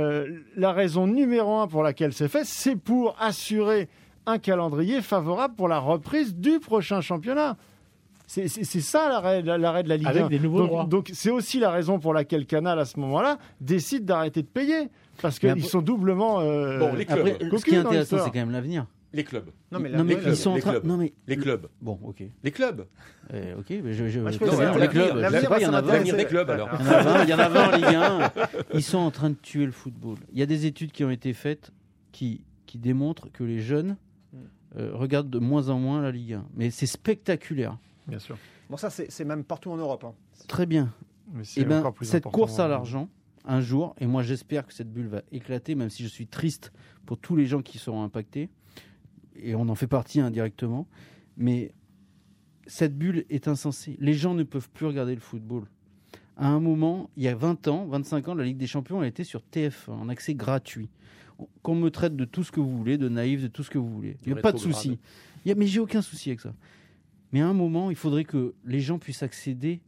la raison numéro 1 pour laquelle c'est fait, c'est pour assurer un calendrier favorable pour la reprise du prochain championnat. C'est ça l'arrêt de la Ligue 1. Avec des nouveaux droits. Donc c'est aussi la raison pour laquelle Canal, à ce moment-là, décide d'arrêter de payer. Parce qu'ils sont doublement... les clubs. Après, ce qui est intéressant, c'est quand même l'avenir. Les clubs. Les clubs. Bon, ok. Les clubs. Ok, mais je les clubs. L'avenir des clubs, alors. Il y en a 20 en Ligue 1. Ils sont en train de tuer le football. Il y a des études qui ont été faites qui démontrent que les jeunes regardent de moins en moins la Ligue 1. Mais c'est spectaculaire. Bien sûr. Bon, ça, c'est même partout en Europe. Très bien. Et cette course à l'argent, un jour, et moi j'espère que cette bulle va éclater, même si je suis triste pour tous les gens qui seront impactés, et on en fait partie indirectement, mais cette bulle est insensée. Les gens ne peuvent plus regarder le football. À un moment, il y a 20 ans, 25 ans, la Ligue des Champions, elle était sur TF1, en accès gratuit. Qu'on me traite de tout ce que vous voulez, de naïf, de tout ce que vous voulez. Il n'y a pas de souci. Mais j'ai aucun souci avec ça. Mais à un moment, il faudrait que les gens puissent accéder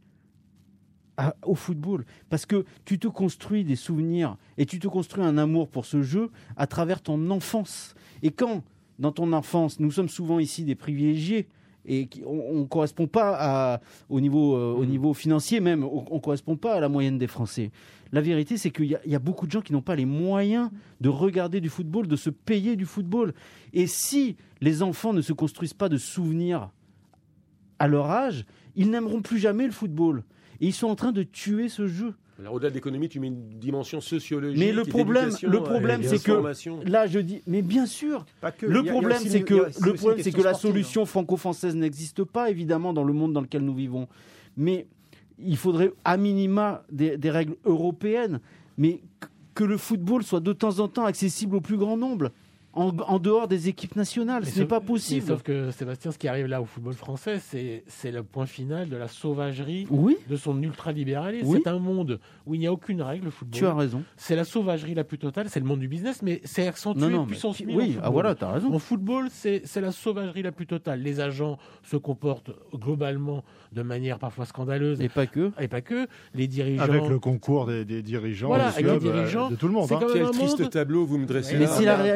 au football. Parce que tu te construis des souvenirs et tu te construis un amour pour ce jeu à travers ton enfance. Et quand, dans ton enfance, nous sommes souvent ici des privilégiés et on ne correspond pas au niveau financier même, on ne correspond pas à la moyenne des Français. La vérité, c'est qu'il y a beaucoup de gens qui n'ont pas les moyens de regarder du football, de se payer du football. Et si les enfants ne se construisent pas de souvenirs à leur âge, ils n'aimeront plus jamais le football. Et ils sont en train de tuer ce jeu. Alors, au-delà de l'économie, tu mets une dimension sociologique. Mais le problème c'est que là, je dis, mais bien sûr. Le problème, c'est que la solution franco-française n'existe pas, évidemment, dans le monde dans lequel nous vivons. Mais il faudrait, à minima, des règles européennes, mais que le football soit de temps en temps accessible au plus grand nombre. En dehors des équipes nationales, ce n'est pas possible. Sauf que Sébastien, ce qui arrive là au football français, c'est le point final de la sauvagerie de son ultralibéralisme. Oui. C'est un monde où il n'y a aucune règle, le football. Tu as raison. C'est la sauvagerie la plus totale, c'est le monde du business, mais c'est accentué puissance 1000. Oui, voilà, tu as raison. En football, c'est la sauvagerie la plus totale. Les agents se comportent globalement de manière parfois scandaleuse. Et pas que. Les dirigeants... Avec le concours des dirigeants, avec les dirigeants de tout le monde. Quel triste tableau vous me dressez là. Mais c'est la réalité.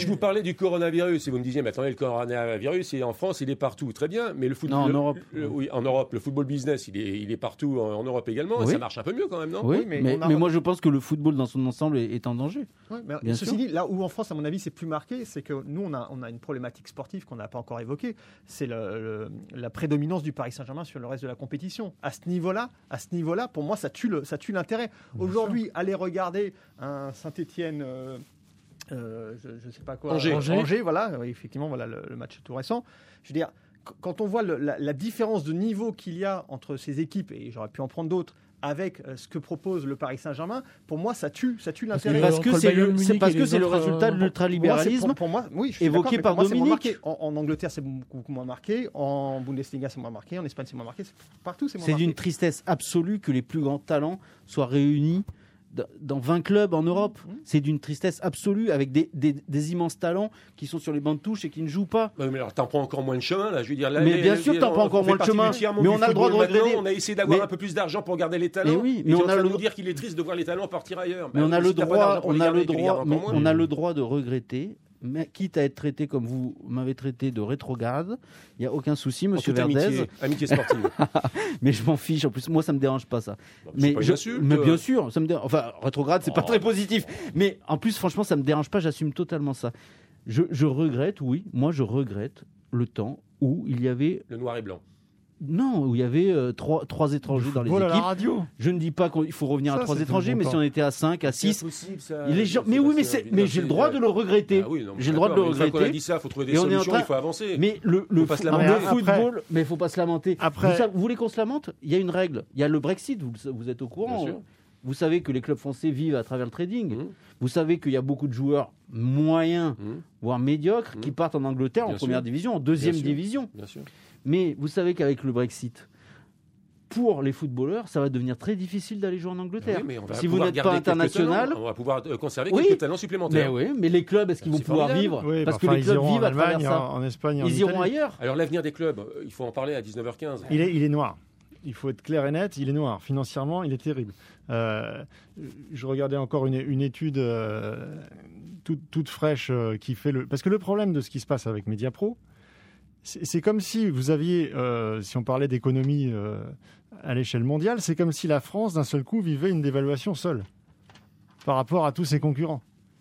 je vous parlais du coronavirus et vous me disiez, mais attendez, le coronavirus, en France, il est partout. Très bien, mais le football... Non, en Europe. Oui, en Europe. Le football business, il est partout en Europe également. Oui. Et ça marche un peu mieux quand même, non? Oui, mais moi, je pense que le football dans son ensemble est en danger. Ouais, mais ceci dit, là où en France, à mon avis, c'est plus marqué, c'est que nous, on a une problématique sportive qu'on n'a pas encore évoquée. C'est la prédominance du Paris Saint-Germain sur le reste de la compétition. À ce niveau-là, pour moi, ça tue l'intérêt. Aujourd'hui, aller regarder un Saint-Étienne, je ne sais pas quoi, Angers, voilà, effectivement, voilà le match tout récent. Je veux dire, quand on voit la différence de niveau qu'il y a entre ces équipes, et j'aurais pu en prendre d'autres, avec ce que propose le Paris Saint-Germain, pour moi, ça tue l'intérêt. Parce que c'est le résultat de l'ultralibéralisme pour moi, oui, évoqué par Dominique. En Angleterre, c'est beaucoup moins marqué. En Bundesliga, c'est moins marqué. En Espagne, c'est moins marqué. Partout, c'est moins marqué. C'est d'une tristesse absolue que les plus grands talents soient réunis dans 20 clubs en Europe. C'est d'une tristesse absolue, avec des immenses talents qui sont sur les bancs de touche et qui ne jouent pas. Mais alors, t'en prends encore moins de chemin, là. Je veux dire, là, mais bien sûr, t'en prends encore moins de chemin. Mais on a le droit de regretter. On a essayé d'avoir un peu plus d'argent pour garder les talents. Mais on a le droit de dire qu'il est triste de voir les talents partir ailleurs. Mais on a le droit de regretter. Mais quitte à être traité comme vous m'avez traité de rétrograde, il n'y a aucun souci, monsieur Verdez. Amitié sportive. Mais je m'en fiche, en plus, moi ça ne me dérange pas ça. Mais bien sûr, ça me dérange. Enfin, rétrograde, c'est pas très positif. Mais en plus, franchement, ça ne me dérange pas, j'assume totalement ça. Je regrette, oui, moi je regrette le temps où il y avait... Le noir et blanc. Non, où il y avait trois étrangers dans les équipes. À la radio. Je ne dis pas qu'il faut revenir à 3 étrangers, mais si on était à 5, à 6... Mais j'ai le droit de le regretter. J'ai le droit de le regretter. Quand on a dit ça, il faut trouver des solutions, il faut avancer. Mais le football, mais il ne faut pas se lamenter. Vous voulez qu'on se lamente? Il y a une règle. Il y a le Brexit, vous êtes au courant. Vous savez que les clubs français vivent à travers le trading. Vous savez qu'il y a beaucoup de joueurs moyens, voire médiocres, qui partent en Angleterre en première division, en deuxième division. Bien sûr. Mais vous savez qu'avec le Brexit, pour les footballeurs, ça va devenir très difficile d'aller jouer en Angleterre. Oui, si vous n'êtes pas international, on va pouvoir conserver quelques talents supplémentaires. Mais les clubs, est-ce qu'ils vont pouvoir vivre? Parce que les clubs vivent à travers ça. En Espagne, ils iront ailleurs. Alors l'avenir des clubs, il faut en parler à 19h15. Il est noir. Il faut être clair et net, il est noir. Financièrement, il est terrible. Je regardais encore une étude toute fraîche qui fait le... Parce que le problème de ce qui se passe avec Mediapro, c'est comme si vous aviez, si on parlait d'économie à l'échelle mondiale, c'est comme si la France, d'un seul coup, vivait une dévaluation seule par rapport à tous ses concurrents.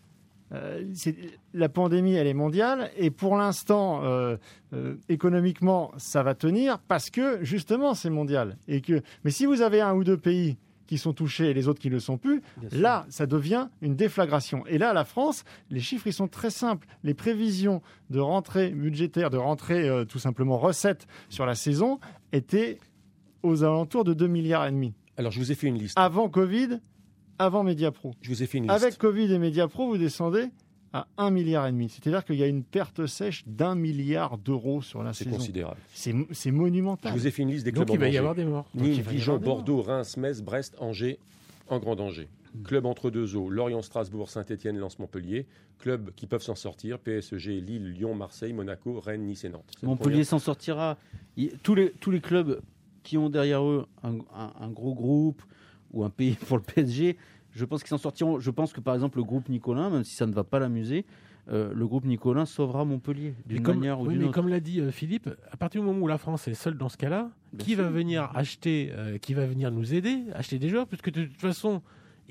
La pandémie, elle est mondiale, et pour l'instant, économiquement, ça va tenir parce que, justement, c'est mondial. Mais si vous avez un ou deux pays qui sont touchés et les autres qui ne le sont plus, là, ça devient une déflagration. Et là, la France, les chiffres, ils sont très simples. Les prévisions de rentrée budgétaire, de rentrée tout simplement recettes sur la saison, étaient aux alentours de 2,5 milliards. Alors, je vous ai fait une liste. Avant Covid, avant Mediapro. Je vous ai fait une liste. Avec Covid et Mediapro, vous descendez à 1,5 milliard. C'est-à-dire qu'il y a une perte sèche d'1 milliard d'euros sur la saison. C'est considérable. C'est monumental. Je vous ai fait une liste des clubs en danger. Donc il va y avoir des morts. Nîmes, Dijon, Bordeaux, Reims, Metz, Brest, Angers, en grand danger. Club entre deux eaux, Lorient, Strasbourg, Saint-Etienne, Lens, Montpellier. Clubs qui peuvent s'en sortir, PSG, Lille, Lyon, Marseille, Monaco, Rennes, Nice et Nantes. Montpellier s'en sortira. Tous les clubs qui ont derrière eux un gros groupe ou un pays pour le PSG, je pense qu'ils s'en sortiront. Je pense que par exemple le groupe Nicolin, même si ça ne va pas l'amuser, le groupe Nicolin sauvera Montpellier d'une manière ou d'une autre. Mais comme l'a dit Philippe, à partir du moment où la France est seule dans ce cas-là, qui va venir acheter, qui va venir nous aider, acheter des joueurs, puisque de toute façon,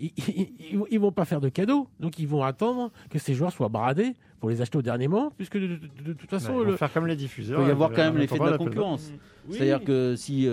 ils vont pas faire de cadeaux, donc ils vont attendre que ces joueurs soient bradés pour les acheter au dernier moment, puisque de toute façon, ils vont faire comme les diffuseurs. Il peut y avoir quand même l'effet de la concurrence. Oui. C'est-à-dire que si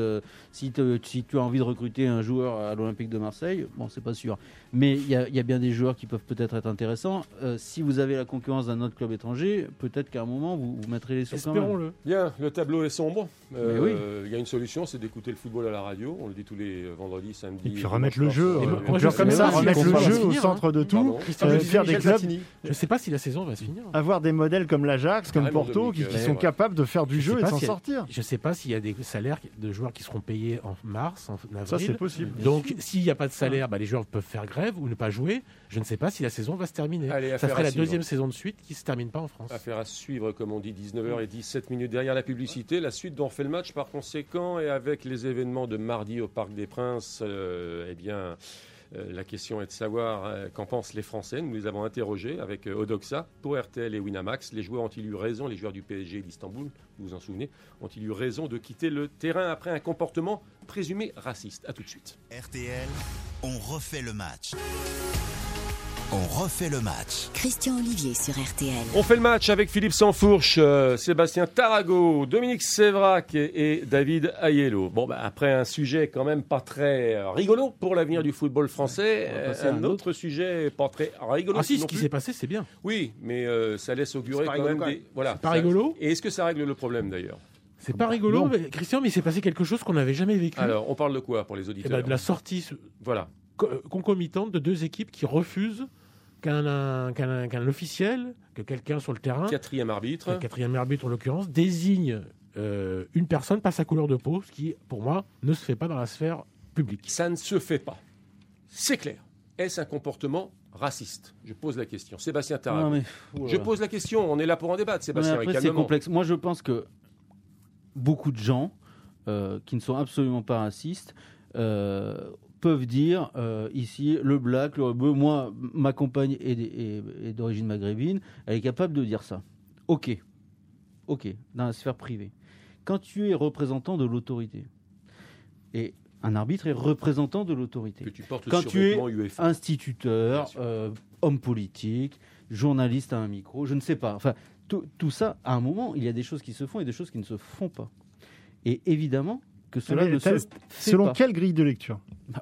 tu as envie de recruter un joueur à l'Olympique de Marseille, bon, c'est pas sûr. Mais il y a bien des joueurs qui peuvent peut-être être intéressants. Si vous avez la concurrence d'un autre club étranger, peut-être qu'à un moment, vous mettrez les sous. Espérons-le. Bien, le tableau est sombre. Il y a une solution, c'est d'écouter le football à la radio. On le dit tous les vendredis, samedis. Et puis remettre le jeu. Remettre le jeu au centre de tout. Faire des clubs. Je ne sais pas si la saison va se finir. Avoir des modèles comme l'Ajax, comme Porto, qui sont capables de faire du jeu et de s'en sortir. Je ne sais pas s'il y a des salaires de joueurs qui seront payés en mars, en avril. Ça, c'est possible. Donc, s'il n'y a pas de salaire, les joueurs peuvent faire grève ou ne pas jouer. Je ne sais pas si la saison va se terminer. Ça serait la deuxième saison de suite qui ne se termine pas en France. Affaire à suivre, comme on dit, 19h17 derrière la publicité. La suite d'On refait le match, par conséquent, et avec les événements de mardi au Parc des Princes, La question est de savoir qu'en pensent les Français. Nous les avons interrogés avec Odoxa pour RTL et Winamax. Les joueurs ont-ils eu raison, les joueurs du PSG d'Istanbul, vous vous en souvenez, ont-ils eu raison de quitter le terrain après un comportement présumé raciste? A tout de suite. RTL, on refait le match. On refait le match. Christian Olivier sur RTL. On fait le match avec Philippe Sansfourche, Sébastien Tarago, Dominique Sévrac et David Aiello. Bon, après un sujet quand même pas très rigolo pour l'avenir du football français, un autre sujet pas très rigolo. Ah si, ce qui s'est passé, c'est bien. Oui, mais ça laisse augurer quand même des... Voilà, c'est pas rigolo. Et est-ce que ça règle le problème d'ailleurs? C'est pas rigolo, mais, Christian, mais il s'est passé quelque chose qu'on n'avait jamais vécu. Alors, on parle de quoi pour les auditeurs? De la sortie concomitante de deux équipes qui refusent qu'un officiel, que quelqu'un sur le terrain, quatrième arbitre en l'occurrence, désigne une personne par sa couleur de peau, ce qui, pour moi, ne se fait pas dans la sphère publique. Ça ne se fait pas. C'est clair. Est-ce un comportement raciste? Je pose la question. Sébastien Tarago. Je pose la question. On est là pour en débattre, Sébastien. Après, c'est complexe. Moi, je pense que beaucoup de gens qui ne sont absolument pas racistes peuvent dire ici le black, le rebeu. Moi, ma compagne est d'origine maghrébine, elle est capable de dire ça. Ok, dans la sphère privée. Quand tu es représentant de l'autorité, et un arbitre est représentant de l'autorité, que tu portes le quand tu es UEFA. Instituteur, homme politique, journaliste à un micro, je ne sais pas. Enfin, tout ça, à un moment, il y a des choses qui se font et des choses qui ne se font pas. Et évidemment que cela ne se fait selon pas. Quelle grille de lecture?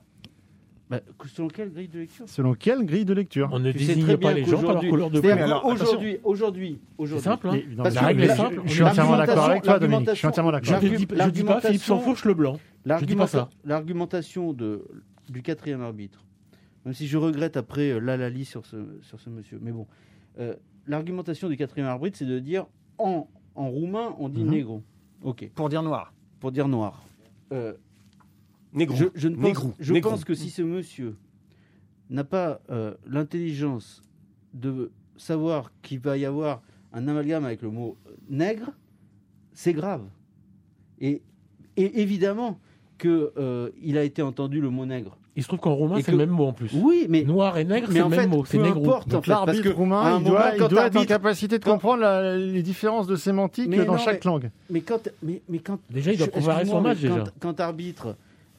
Selon quelle grille de lecture? Selon quelle grille de lecture? On ne désigne pas les gens par leur couleur de peau. Aujourd'hui, c'est simple. Hein. La règle est simple. Je suis entièrement d'accord avec toi, Dominique. Je suis entièrement d'accord. Je dis pas Philippe Sansfourche le blanc. Je dis pas ça. L'argumentation du quatrième arbitre, même si je regrette après l'alali sur ce monsieur, mais bon, l'argumentation du quatrième arbitre, c'est de dire en roumain, on dit négro. Ok. Pour dire noir. Pour dire noir. Négro. Je pense que si ce monsieur n'a pas l'intelligence de savoir qu'il va y avoir un amalgame avec le mot nègre, c'est grave. Et évidemment qu'il a été entendu le mot nègre. Il se trouve qu'en roumain, c'est le même mot en plus. Oui, mais noir et nègre, c'est le même mot. C'est négro. Donc l'arbitre roumain, il doit être en capacité de comprendre les différences de sémantique dans chaque langue. Mais quand déjà, il doit pouvoir son match déjà. Quand t'arbitres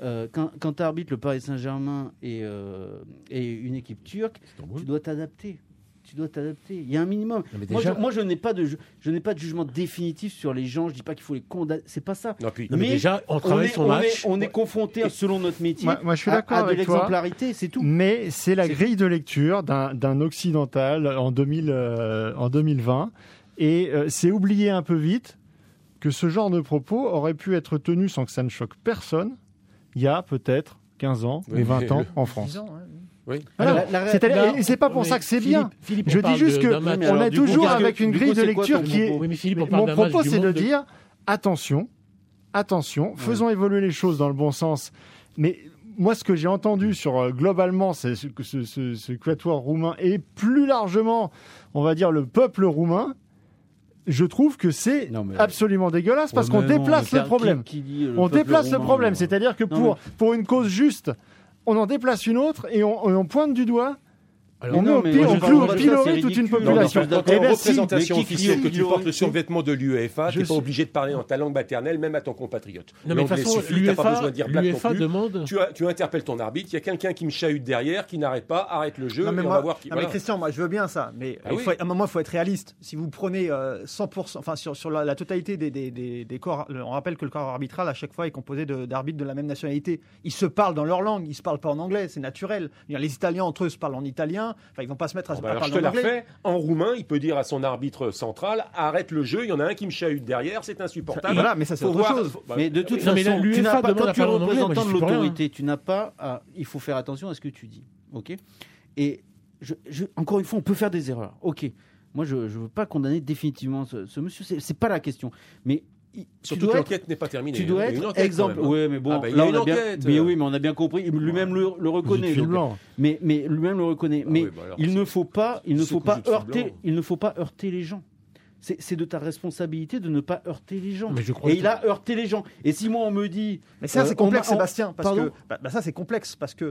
le Paris Saint-Germain et une équipe turque, tu dois t'adapter. Il y a un minimum. Moi, je n'ai pas de jugement définitif sur les gens. Je dis pas qu'il faut les condamner. C'est pas ça. Mais déjà, on travaille son match. On est confronté, selon notre métier, moi, je suis d'accord à de l'exemplarité. C'est tout. Mais c'est la grille de lecture d'un occidental en 2020. Et c'est oublié un peu vite que ce genre de propos aurait pu être tenu sans que ça ne choque personne il y a peut-être 15 ans ou 20 ans en France. 10 ans, ouais. Oui. Et c'est pas pour ça que c'est bien. Je dis juste qu'on est toujours avec une grille de lecture qui est... Mon propos, c'est de dire, attention, faisons évoluer les choses dans le bon sens. Mais moi, ce que j'ai entendu sur globalement ce quatuor roumain et plus largement, on va dire, le peuple roumain, je trouve que c'est absolument dégueulasse parce qu'on déplace le problème. On déplace le problème, c'est-à-dire que pour une cause juste, on en déplace une autre et on pointe du doigt. Alors on cloue au pilori toute une population. Quand tu es en représentation officielle, que tu portes le survêtement de l'UEFA, tu n'es pas obligé de parler dans ta langue maternelle, même à ton compatriote. Non, mais de toute façon, l'UEFA demande... Tu interpelles ton arbitre, il y a quelqu'un qui me chahute derrière, qui n'arrête pas, arrête le jeu, on va voir qui... mais Christian, moi je veux bien ça, mais à un moment il faut être réaliste. Si vous prenez 100%, enfin sur la totalité des corps, on rappelle que le corps arbitral à chaque fois est composé d'arbitres de la même nationalité. Ils se parlent dans leur langue, ils se parlent pas en anglais, c'est naturel. Les Italiens entre eux se parlent en italien. Enfin, ils vont pas se mettre à parler en anglais. Je te la refais. En roumain, il peut dire à son arbitre central, arrête le jeu, il y en a un qui me chahute derrière, c'est insupportable. Voilà, mais ça c'est autre chose. Mais de toute façon, tu n'as pas, quand tu es représentant de l'autorité, tu n'as pas il faut faire attention à ce que tu dis. Ok. Et encore une fois, on peut faire des erreurs. Ok. Moi, je veux pas condamner définitivement ce monsieur. C'est pas la question. Mais surtout que l'enquête n'est pas terminée. Tu dois être exemple. Oui, mais bon, là on a bien. Mais oui, mais on a bien compris. Lui-même le reconnaît. Mais lui-même le reconnaît. Mais il ne faut pas heurter les gens. C'est de ta responsabilité de ne pas heurter les gens. Et il a heurté les gens. Et si moi on me dit, mais ça c'est complexe, Sébastien, parce que ça c'est complexe parce que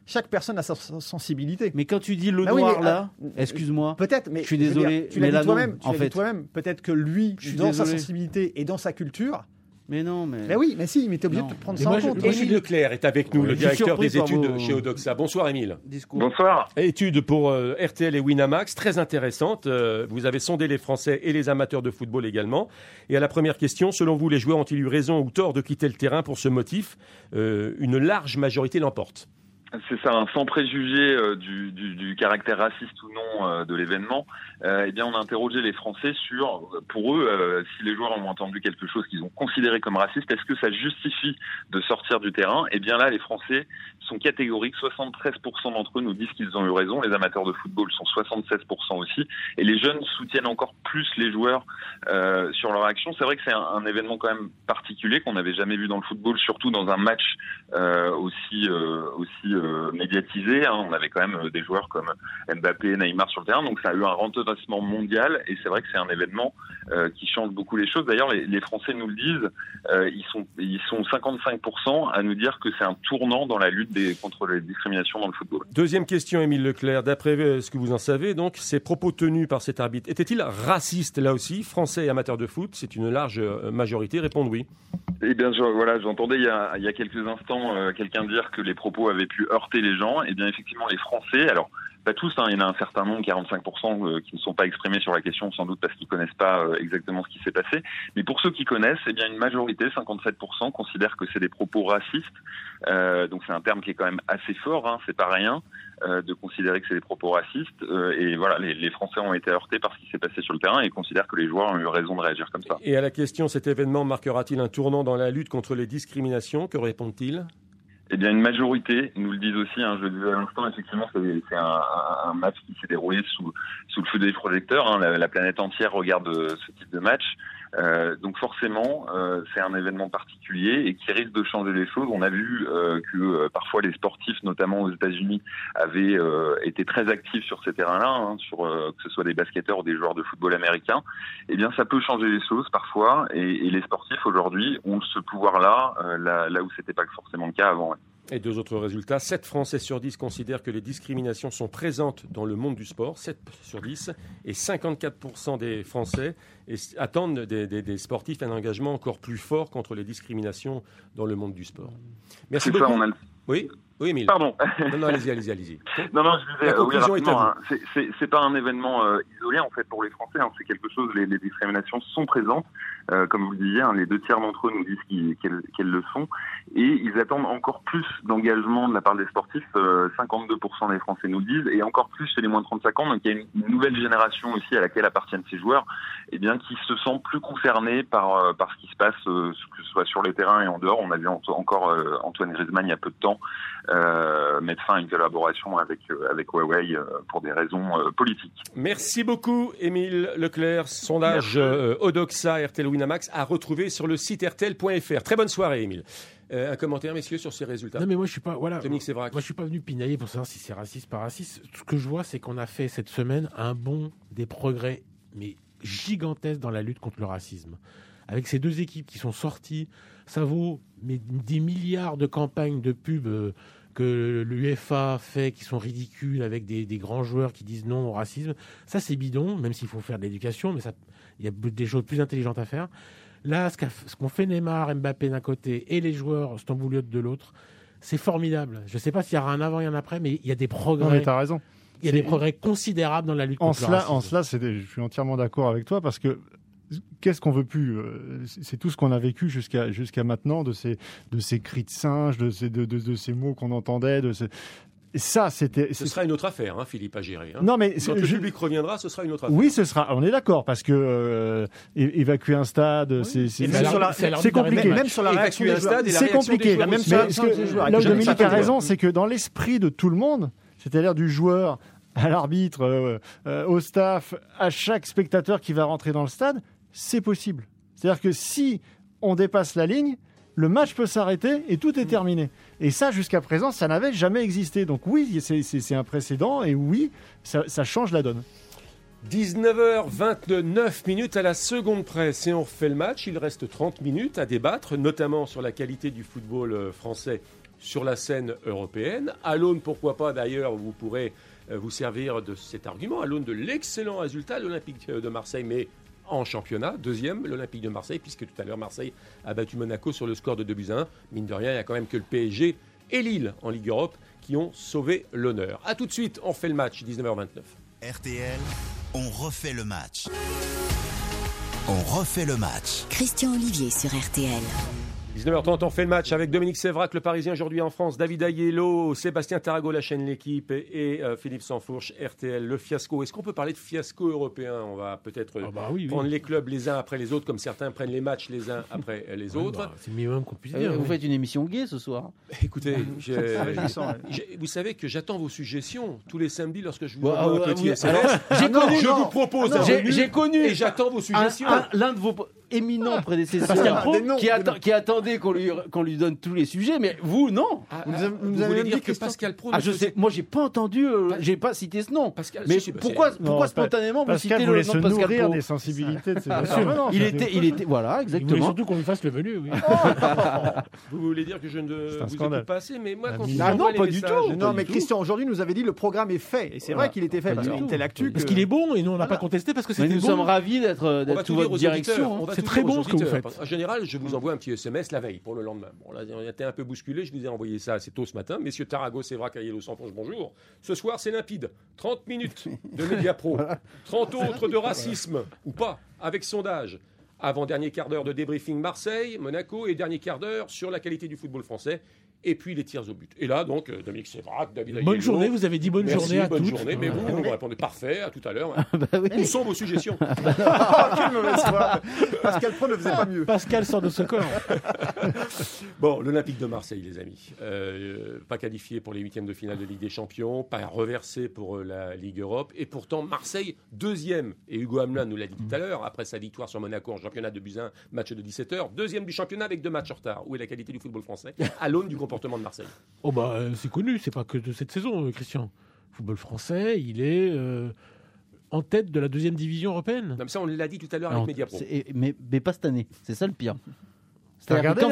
chaque personne a sa sensibilité. Mais quand tu dis le noir là, excuse-moi, peut-être, mais je suis désolé, tu l'as dit toi-même. En fait, peut-être que lui, dans sa sensibilité et dans sa culture. Mais non, mais oui, mais si, mais t'es obligé de prendre ça en compte. Émile Leclerc est avec nous, le directeur des études chez Odoxa. Bonsoir Émile. Bonsoir. Études pour RTL et Winamax, très intéressante. Vous avez sondé les Français et les amateurs de football également. Et à la première question, selon vous, les joueurs ont-ils eu raison ou tort de quitter le terrain pour ce motif ? Une large majorité l'emporte. C'est ça, sans préjuger du caractère raciste ou non de l'événement. Eh bien, on a interrogé les Français sur, pour eux, si les joueurs ont entendu quelque chose qu'ils ont considéré comme raciste, est-ce que ça justifie de sortir du terrain ? Eh bien là, les Français sont catégoriques. 73% d'entre eux nous disent qu'ils ont eu raison. Les amateurs de football sont 76% aussi. Et les jeunes soutiennent encore plus les joueurs sur leur action. C'est vrai que c'est un événement quand même particulier qu'on n'avait jamais vu dans le football, surtout dans un match aussi médiatisé. On avait quand même des joueurs comme Mbappé, Neymar sur le terrain, donc ça a eu un retentissement mondial et c'est vrai que c'est un événement qui change beaucoup les choses. D'ailleurs, les Français nous le disent, ils sont 55% à nous dire que c'est un tournant dans la lutte contre les discriminations dans le football. Deuxième question, Émile Leclerc. D'après ce que vous en savez, donc, ces propos tenus par cet arbitre étaient-ils racistes là aussi, Français et amateurs de foot ? C'est une large majorité. Répondent oui. Eh bien, j'entendais il y a quelques instants quelqu'un dire que les propos avaient pu heurter les gens. Eh bien, effectivement, les Français, alors pas tous, il y en a un certain nombre, 45%, qui ne sont pas exprimés sur la question, sans doute parce qu'ils connaissent pas exactement ce qui s'est passé. Mais pour ceux qui connaissent, eh bien, une majorité, 57%, considèrent que c'est des propos racistes. Donc c'est un terme qui est quand même assez fort, c'est pas rien de considérer que c'est des propos racistes. Et voilà, les Français ont été heurtés par ce qui s'est passé sur le terrain et considèrent que les joueurs ont eu raison de réagir comme ça. Et à la question, cet événement marquera-t-il un tournant dans la lutte contre les discriminations ? Que répondent-ils ? Eh bien, une majorité nous le disent aussi. Je le disais à l'instant, effectivement, c'est un match qui s'est déroulé sous le feu des projecteurs. La planète entière regarde ce type de match. Donc forcément, c'est un événement particulier et qui risque de changer les choses. On a vu que parfois les sportifs, notamment aux États-Unis, avaient été très actifs sur ces terrains-là, que ce soit des basketteurs ou des joueurs de football américains. Eh bien, ça peut changer les choses parfois. Et les sportifs aujourd'hui ont ce pouvoir-là, là où c'était pas forcément le cas avant. Et deux autres résultats, 7 Français sur 10 considèrent que les discriminations sont présentes dans le monde du sport, 7 sur 10, et 54% des Français attendent des sportifs un engagement encore plus fort contre les discriminations dans le monde du sport. Merci beaucoup. Oui, Émile. Pardon. Non, allez-y. Non, je disais, oui, rapidement, c'est pas un événement isolé en fait pour les Français. C'est quelque chose. Les discriminations sont présentes, comme vous le disiez. Les 2/3 d'entre eux nous disent qu'elles le sont, et ils attendent encore plus d'engagement de la part des sportifs. 52% des Français nous le disent, et encore plus chez les moins de 35 ans. Donc il y a une nouvelle génération aussi à laquelle appartiennent ces joueurs, et bien qui se sent plus concernés par ce qui se passe, que ce soit sur les terrains et en dehors. On a vu encore Antoine Griezmann il y a peu de temps mettre fin à une collaboration avec Huawei pour des raisons politiques. Merci beaucoup, Émile Leclerc. Sondage Odoxa RTL Winamax à retrouver sur le site rtl.fr. Très bonne soirée, Émile. Un commentaire, messieurs, sur ces résultats ? Non, mais moi, je suis pas. Voilà. Dominique Sévrac. Moi, je suis pas venu pinailler pour savoir si c'est raciste, pas raciste. Ce que je vois, c'est qu'on a fait cette semaine un bond des progrès, mais gigantesques dans la lutte contre le racisme. Avec ces deux équipes qui sont sorties, ça vaut des milliards de campagnes de pub que l'UEFA fait, qui sont ridicules, avec des grands joueurs qui disent non au racisme. Ça, c'est bidon, même s'il faut faire de l'éducation, mais il y a des choses plus intelligentes à faire. Là, ce qu'ont fait Neymar, Mbappé d'un côté et les joueurs stambouliotes de l'autre, c'est formidable. Je ne sais pas s'il y aura un avant et un après, mais il y a des progrès. Non, mais tu as raison. Il y a des progrès considérables dans la lutte contre le racisme. En cela, je suis entièrement d'accord avec toi, parce que qu'est-ce qu'on veut plus ? C'est tout ce qu'on a vécu jusqu'à maintenant, de ces cris de singe, de ces mots qu'on entendait, ça, ce sera une autre affaire, Philippe, à gérer. Non, mais quand le public reviendra, ce sera une autre affaire. Oui, on est d'accord, parce que évacuer un stade, c'est compliqué. Même sur la réaction des joueurs, c'est compliqué. Là où Dominique a raison, c'est que dans l'esprit de tout le monde, c'est-à-dire du joueur à l'arbitre, au staff, à chaque spectateur qui va rentrer dans le stade, c'est possible. C'est-à-dire que si on dépasse la ligne, le match peut s'arrêter et tout est terminé. Et ça, jusqu'à présent, ça n'avait jamais existé. Donc oui, c'est un précédent, et oui, ça change la donne. 19h29 à la seconde près, et on refait le match. Il reste 30 minutes à débattre, notamment sur la qualité du football français sur la scène européenne. À l'aune, pourquoi pas d'ailleurs, vous pourrez vous servir de cet argument, à l'aune de l'excellent résultat de l'Olympique de Marseille, mais en championnat, deuxième, l'Olympique de Marseille, puisque tout à l'heure Marseille a battu Monaco sur le score de 2-1. Mine de rien, il n'y a quand même que le PSG et Lille en Ligue Europe qui ont sauvé l'honneur. A tout de suite, on fait le match, 19h29. RTL, on refait le match. On refait le match. Christian Olivier sur RTL. 19h30, on fait le match avec Dominique Sévrac, le Parisien aujourd'hui en France, David Aiello, Sébastien Tarago, la chaîne L'équipe et Philippe Sansfourche, RTL, le fiasco. Est-ce qu'on peut parler de fiasco européen ? On va peut-être prendre les clubs les uns après les autres, comme certains prennent les matchs les uns après les autres. C'est le minimum qu'on puisse dire. Vous faites une émission gay ce soir. Écoutez, vous savez que j'attends vos suggestions tous les samedis lorsque je vous envoie un petit SMS. Je vous propose un menu j'ai connu et j'attends vos suggestions. L'un de vos éminents prédécesseurs qui attendait qu'on lui donne tous les sujets, mais vous, non. Vous voulez dire que Pascal Praud... je sais, moi, j'ai pas entendu, j'ai pas cité ce nom. Pascal, mais pourquoi spontanément vous citez le nom de Pascal Praud ? Pascal voulait se des sensibilités de ses intervenants. Il était, voilà, exactement. Il voulait surtout qu'on lui fasse le menu, oui. Vous voulez dire que je ne vous écoute pas assez, mais moi, quand non, pas du tout. Non, mais Christian, aujourd'hui, nous avait dit le programme est fait. Et c'est vrai qu'il était fait. Parce qu'il était l'actu. Parce qu'il est bon, et nous, on n'a pas contesté parce que c'était bon. Nous sommes ravis d'être sous votre direction. C'est très bon ce que vous faites. En général, je vous envoie un petit SMS la veille pour le lendemain. Bon, là, on a été un peu bousculé. Je vous ai envoyé ça assez tôt ce matin. Messieurs Tarago, Sévrac, Aiello, Sansfourche, bonjour. Ce soir, c'est limpide. 30 minutes de Mediapro. 30 autres de racisme, ou pas, avec sondage. Avant-dernier quart d'heure de débriefing Marseille, Monaco, et dernier quart d'heure sur la qualité du football français. Et puis les tirs au but. Et là, donc, Dominique Sévrac, David Aiello. Bonne journée, vous avez dit bonne journée à tous. Bonne journée, mais vous répondez parfait, à tout à l'heure. Où sont vos suggestions ? Quelle mauvaise foi. Pascal Praud ne faisait pas mieux. Pascal sort de ce corps. Bon, l'Olympique de Marseille, les amis. Pas qualifié pour les huitièmes de finale de Ligue des Champions, pas reversé pour la Ligue Europe. Et pourtant, Marseille, deuxième. Et Hugo Hamelin nous l'a dit tout à l'heure, après sa victoire sur Monaco en championnat de Buzyn, match de 17h. Deuxième du championnat avec 2 matchs en retard. Où est la qualité du football français ? À l'aune du comportement de Marseille. Oh c'est connu, c'est pas que de cette saison, Christian. Le football français, il est en tête de la 2e division européenne. Non, mais ça, on l'a dit tout à l'heure avec Mediapro. Mais pas cette année, c'est ça le pire. C'est-à-dire que quand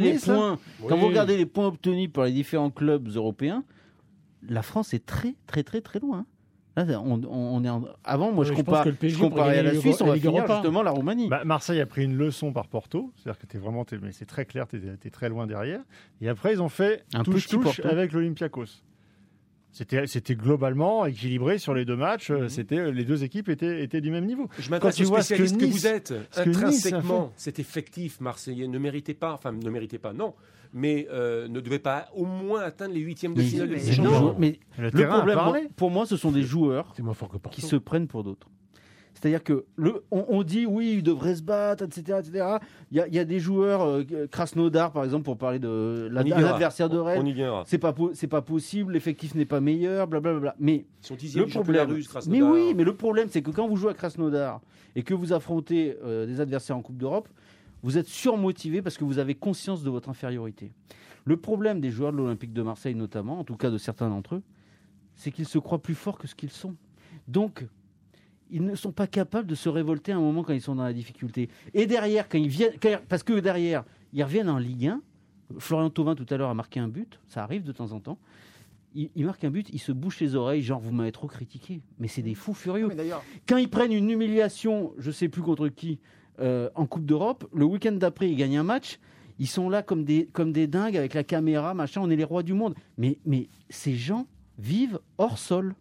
vous regardez les points obtenus par les différents clubs européens, la France est très très très très loin. Là, on est avant, moi je comparais à la Suisse, on va finir justement la Roumanie. Marseille a pris une leçon par Porto, c'est-à-dire que mais c'est très clair, t'es très loin derrière. Et après, ils ont fait un touche-touche avec l'Olympiakos. C'était globalement équilibré sur les 2 matchs. Les 2 équipes étaient du même niveau. Je m'adresse aux spécialistes que vous êtes. Intrinsèquement, cet effectif marseillais ne méritait pas, non, mais ne devait pas au moins atteindre les 8e de finale de Ligue des Champions. Mais le problème, pour moi, ce sont des joueurs qui se prennent pour d'autres. C'est-à-dire que on dit oui, il devrait se battre, etc., etc. Il y a des joueurs, Krasnodar par exemple, pour parler de l'adversaire de Rennes. C'est pas possible, l'effectif n'est pas meilleur, blablabla. Mais ils sont 10e du championnat russe, Krasnodar. Mais oui, mais le problème c'est que quand vous jouez à Krasnodar et que vous affrontez des adversaires en Coupe d'Europe, vous êtes surmotivé parce que vous avez conscience de votre infériorité. Le problème des joueurs de l'Olympique de Marseille notamment, en tout cas de certains d'entre eux, c'est qu'ils se croient plus forts que ce qu'ils sont. Donc ils ne sont pas capables de se révolter à un moment quand ils sont dans la difficulté. Et derrière, parce que derrière, ils reviennent en Ligue 1. Florian Thauvin, tout à l'heure, a marqué un but. Ça arrive de temps en temps. Il marque un but, il se bouche les oreilles, genre, vous m'avez trop critiqué. Mais c'est des fous furieux. Quand ils prennent une humiliation, je ne sais plus contre qui, en Coupe d'Europe, le week-end d'après, ils gagnent un match. Ils sont là comme des dingues avec la caméra, machin, on est les rois du monde. Mais ces gens vivent hors sol.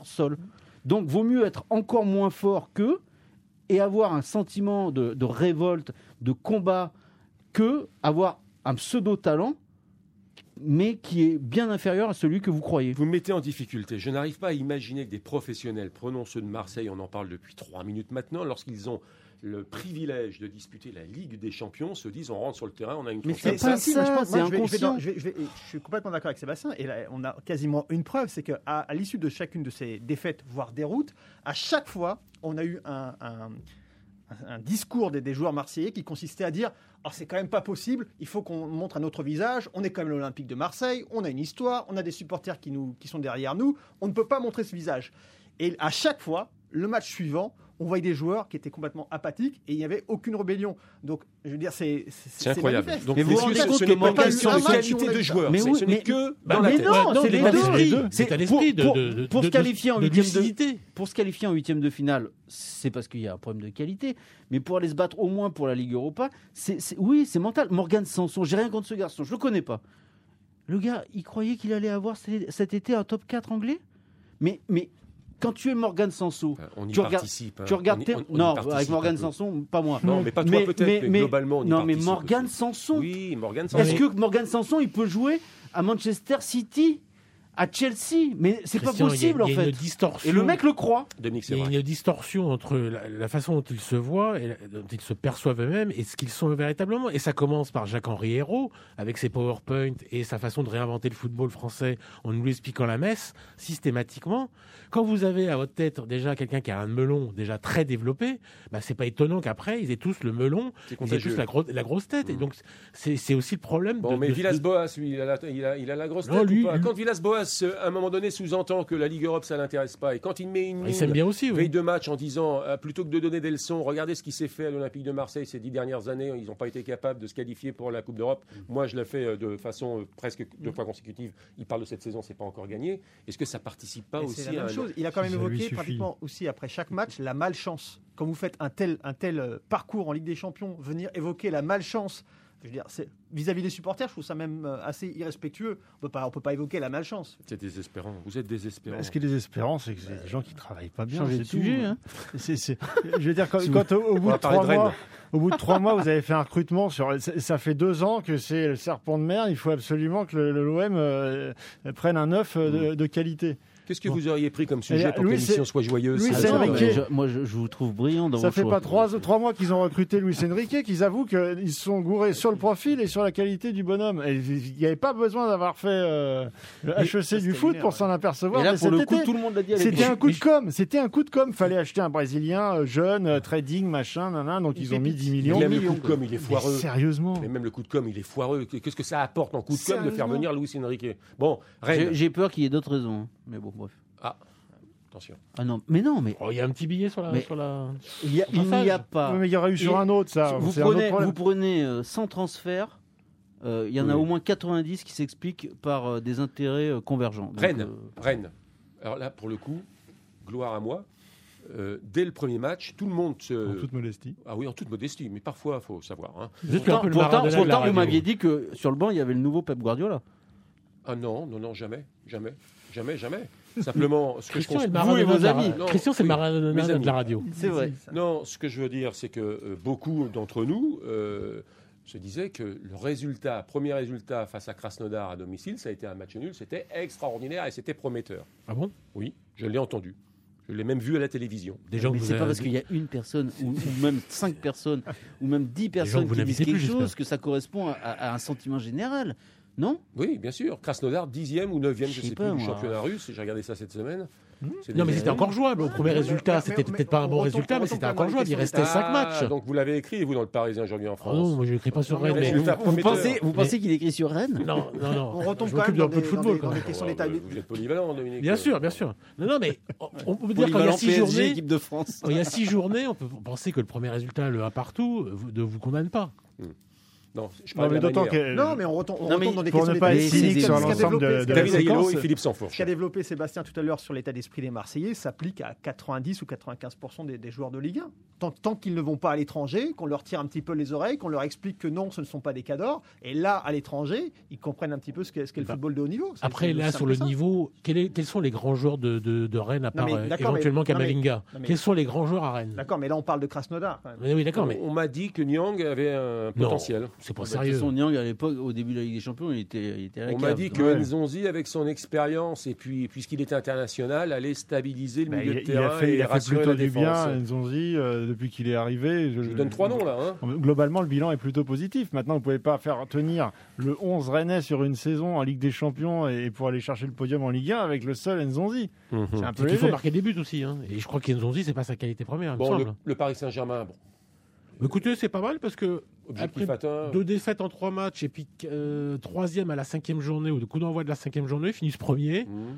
Donc, vaut mieux être encore moins fort qu'eux et avoir un sentiment de révolte, de combat, que avoir un pseudo-talent, mais qui est bien inférieur à celui que vous croyez. Vous me mettez en difficulté. Je n'arrive pas à imaginer que des professionnels, prenons ceux de Marseille, on en parle depuis 3 minutes maintenant, lorsqu'ils ont le privilège de disputer la Ligue des Champions, se disent on rentre sur le terrain, on a une c'est pas ça, c'est inconscient. Je suis complètement d'accord avec Sébastien, et là, on a quasiment une preuve, c'est qu'à l'issue de chacune de ces défaites, voire déroutes, à chaque fois, on a eu un discours des joueurs marseillais qui consistait à dire « c'est quand même pas possible, il faut qu'on montre un autre visage, on est quand même l'Olympique de Marseille, on a une histoire, on a des supporters qui sont derrière nous, on ne peut pas montrer ce visage ». Et à chaque fois, le match suivant, on voyait des joueurs qui étaient complètement apathiques et il n'y avait aucune rébellion. Donc, je veux dire, c'est incroyable. manifeste. Donc, mais vous vous rendez compte ce que n'est pas une Morgan question de Sanson- qualité de joueur. Mais oui, Ce n'est que dans la mais tête. non, Non, c'est les l'état d'esprit. deux. L'état d'esprit Pour se qualifier en de huitième lucidité. pour se qualifier en huitième de finale, c'est parce qu'il y a un problème de qualité. Mais pour aller se battre au moins pour la Ligue Europa, oui, c'est mental. Morgan Sanson, j'ai rien contre ce garçon, je le connais pas. Le gars, il croyait qu'il allait avoir cet été un top 4 anglais. Mais quand tu es Morgan Sanson, On y tu regardes, participe. tu regardes On y non, participe avec un Morgan peu. Sanson, pas moi. Non, mais pas toi peut-être, mais globalement, on y non, mais participe Morgan aussi. Sanson. Oui, Morgan Sanson. Est-ce que Morgan Sanson, il peut jouer à Manchester City, à Chelsea? Mais c'est pas Christian, possible, en il y a fait. une distorsion. Et le mec le croit. Dominique, Il c'est y a vrai. une distorsion entre la façon dont ils se voient, et dont ils se perçoivent eux-mêmes, et ce qu'ils sont véritablement. Et ça commence par Jacques-Henri Hérault, avec ses PowerPoint et sa façon de réinventer le football français en nous l'expliquant la messe, systématiquement. Quand vous avez à votre tête déjà quelqu'un qui a un melon déjà très développé, bah, c'est pas étonnant qu'après, ils aient tous le melon, C'est ils aient contagieux. tous la grosse tête. Et donc, c'est aussi le problème Bon, mais Villas-Boas, lui, il a la grosse tête Non, lui, ou pas lui- Quand Villas-Boas, à un moment donné, sous-entend que la Ligue Europe, ça l'intéresse pas, et quand il met une il s'aime bien aussi. veille Oui. de match en disant, plutôt que de donner des leçons, regardez ce qui s'est fait à l'Olympique de Marseille ces 10 dernières années, ils n'ont pas été capables de se qualifier pour la Coupe d'Europe. Moi, je l'ai fait de façon presque 2 fois consécutive. Il parle de cette saison, c'est pas encore gagné. Est-ce que ça participe pas Mais aussi c'est la à même chose. Il a quand même Ça lui évoqué suffit. pratiquement aussi après chaque match la malchance. Quand vous faites un tel parcours en Ligue des Champions, venir évoquer la malchance, je veux dire, vis-à-vis des supporters, je trouve ça même assez irrespectueux. On peut pas évoquer la malchance. C'est désespérant. Vous êtes désespérant. Ce qui est désespérant, c'est que c'est des gens qui travaillent pas bien. Changer c'est de tout. sujet, hein. Je veux dire, quand au bout va de parler 3 de Rennes. mois, au bout de 3 mois, vous avez fait un recrutement ça fait 2 ans que c'est le serpent de mer. Il faut absolument que l'OM prenne un œuf de qualité. Qu'est-ce que vous auriez pris comme sujet pour que Louis, l'émission soit joyeuse Louis, cette c'est semaine Enrique. Moi, je vous trouve brillant dans Ça vos fait choix. pas 3 mois qu'ils ont recruté Luis Enrique, qu'ils avouent qu'ils se sont gourés sur le profil et sur la qualité du bonhomme. Et il n'y avait pas besoin d'avoir fait le HEC du foot pour s'en apercevoir. Et là, Mais pour le cet coup, été, tout le monde l'a dit à c'était l'époque. un coup de com. C'était un coup de com. Fallait acheter un Brésilien jeune, trading, machin, nanana. Donc ils ont mis 10 millions. Même le coup de com, il est Mais foireux. sérieusement. Mais même le coup de com, il est foireux. Qu'est-ce que ça apporte en coup de com de faire venir Luis Enrique? Bon, Rennes. J'ai peur qu'il y ait d'autres raisons. hein. Mais bon, bref. Attention. Ah non, mais non, mais Oh, il y a un petit billet sur la. Mais- sur la... il n'y a pas. Oui, mais il y aurait eu sur Et un autre, ça. Vous C'est un autre prenez, problème. vous prenez 100 transferts, il y en a Oui. au moins 90 qui s'expliquent par des intérêts convergents. Donc, Rennes. Alors là, pour le coup, gloire à moi. Dès le premier match, tout le monde se. En toute modestie. Ah oui, en toute modestie, mais parfois, il faut savoir. Hein. Vous êtes un peu le Pourtant, Maradona de la vous radio. m'aviez dit que sur le banc, il y avait le nouveau Pep Guardiola. Ah non, jamais. Simplement, ce que je Christian est le constate. Vous et Maradona vos de la amis. radio. Christian, c'est le Oui, Maradona mes amis. de la radio. C'est vrai. Non, ce que je veux dire, c'est que beaucoup d'entre nous se disaient que le premier résultat face à Krasnodar à domicile, ça a été un match nul, c'était extraordinaire et c'était prometteur. Ah bon? Oui, je l'ai entendu. Je l'ai même vu à la télévision. Des gens Mais que c'est vous pas avez- parce qu'il y a une personne ou même 5 personnes ou même 10 gens personnes que vous qui disent n'invitez quelque plus, chose j'espère. que ça correspond à un sentiment général. Non? Oui, bien sûr. Krasnodar, 10e ou 9e, je Je ne sais sais plus, pas, du moi. championnat russe. J'ai regardé ça cette semaine. C'est Non, mais des- c'était encore jouable. Au premier résultat, mais- c'était mais- peut-être pas un bon on résultat, retombe mais c'était quand même encore dans les jouable. Il questions restait d'état. 5 matchs. Donc vous l'avez écrit, vous, dans le Parisien aujourd'hui en Oh France. non, moi je n'écris pas sur Non, mais Rennes. mais- résultat prometteur. Vous pensez qu'il écrit sur Rennes? Non, non, non. On retombe Je quand m'occupe même d'un peu de football. dans quand des même. questions Oh, d'état. vous êtes polyvalent, Dominique. Bien sûr, bien sûr. Non, mais on peut dire quand il y a 6 journées. équipe de France. Quand il y a 6 journées, on peut penser que le premier résultat, le 1 partout, ne vous condamne pas. Non, je Non, parle mais de la d'autant manière. que. Non, mais on retombe Non, mais dans des pour questions ne pas d'état. être Mais cynique c'est- sur ce qu'a l'ensemble de la David Aguelo séquence, et Philippe Ce Sanfourche. qu'a développé Sébastien tout à l'heure sur l'état d'esprit des Marseillais s'applique à 90 ou 95% des joueurs de Ligue 1. Tant qu'ils ne vont pas à l'étranger, qu'on leur tire un petit peu les oreilles, qu'on leur explique que non, ce ne sont pas des cadors. Et là, à l'étranger, ils comprennent un petit peu ce qu'est le football de haut niveau. C'est- Après, c'est là, aussi sur le simple que ça. niveau, quels sont les grands joueurs de Rennes, à part mais d'accord, éventuellement mais- non, mais- Kamavinga? non, mais- Quels sont les grands joueurs à Rennes? D'accord, mais là, on parle de Krasnodar. quand même. Oui, d'accord, mais On m'a dit que Nyang avait un non, potentiel. c'est pas De toute sérieux. façon, Niang, à l'époque, au début de la Ligue des Champions, il était à la On cave. m'a dit que Ouais. Nzonzi, avec son expérience et puis puisqu'il était international, allait stabiliser le bah, milieu de il a terrain fait, et il a fait rassurer plutôt la du défense. bien, Nzonzi, depuis qu'il est arrivé. Je vous donne 3 noms là. Hein. Globalement, le bilan est plutôt positif. Maintenant, vous ne pouvez pas faire tenir le 11 Rennais sur une saison en Ligue des Champions et pour aller chercher le podium en Ligue 1 avec le seul Nzonzi. C'est un C'est peu qu'il faut léger. marquer des buts aussi. Hein. Et je crois qu'Enzonzi, c'est pas sa qualité première, il me Bon, semble. le Paris Saint-Germain, bon, Écoutez, c'est pas mal parce que objectif après atteint. 2 défaites en 3 matchs et puis 3e à la 5e journée ou de coup d'envoi de la 5e journée, ils finissent premier. Mmh.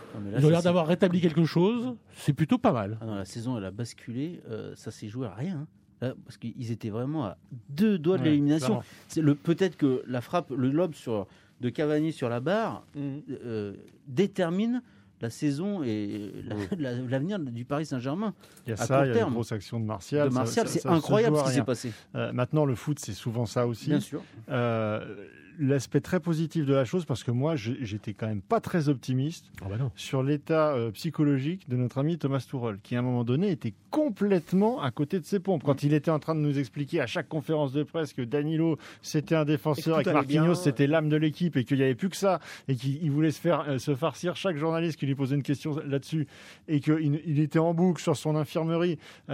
Ils ont l'air d'avoir rétabli quelque chose. C'est plutôt pas mal. Ah non, la saison, elle a basculé. Ça s'est joué à rien. Là, parce qu'ils étaient vraiment à 2 doigts de l'élimination. Peut-être que la frappe, le lob de Cavani sur la barre détermine la saison et l'avenir du Paris Saint-Germain. Il y a ça, il y a une grosse action de Martial. C'est incroyable ce qui s'est passé. Maintenant, le foot, c'est souvent ça aussi. Bien sûr. L'aspect très positif de la chose, parce que moi, j'étais quand même pas très optimiste sur l'état psychologique de notre ami Thomas Tuchel, qui à un moment donné était complètement à côté de ses pompes. Quand il était en train de nous expliquer à chaque conférence de presse que Danilo, c'était un défenseur et que Marquinhos, c'était l'âme de l'équipe et qu'il n'y avait plus que ça, et qu'il voulait se farcir chaque journaliste qui lui posait une question là-dessus, et qu'il était en boucle sur son infirmerie,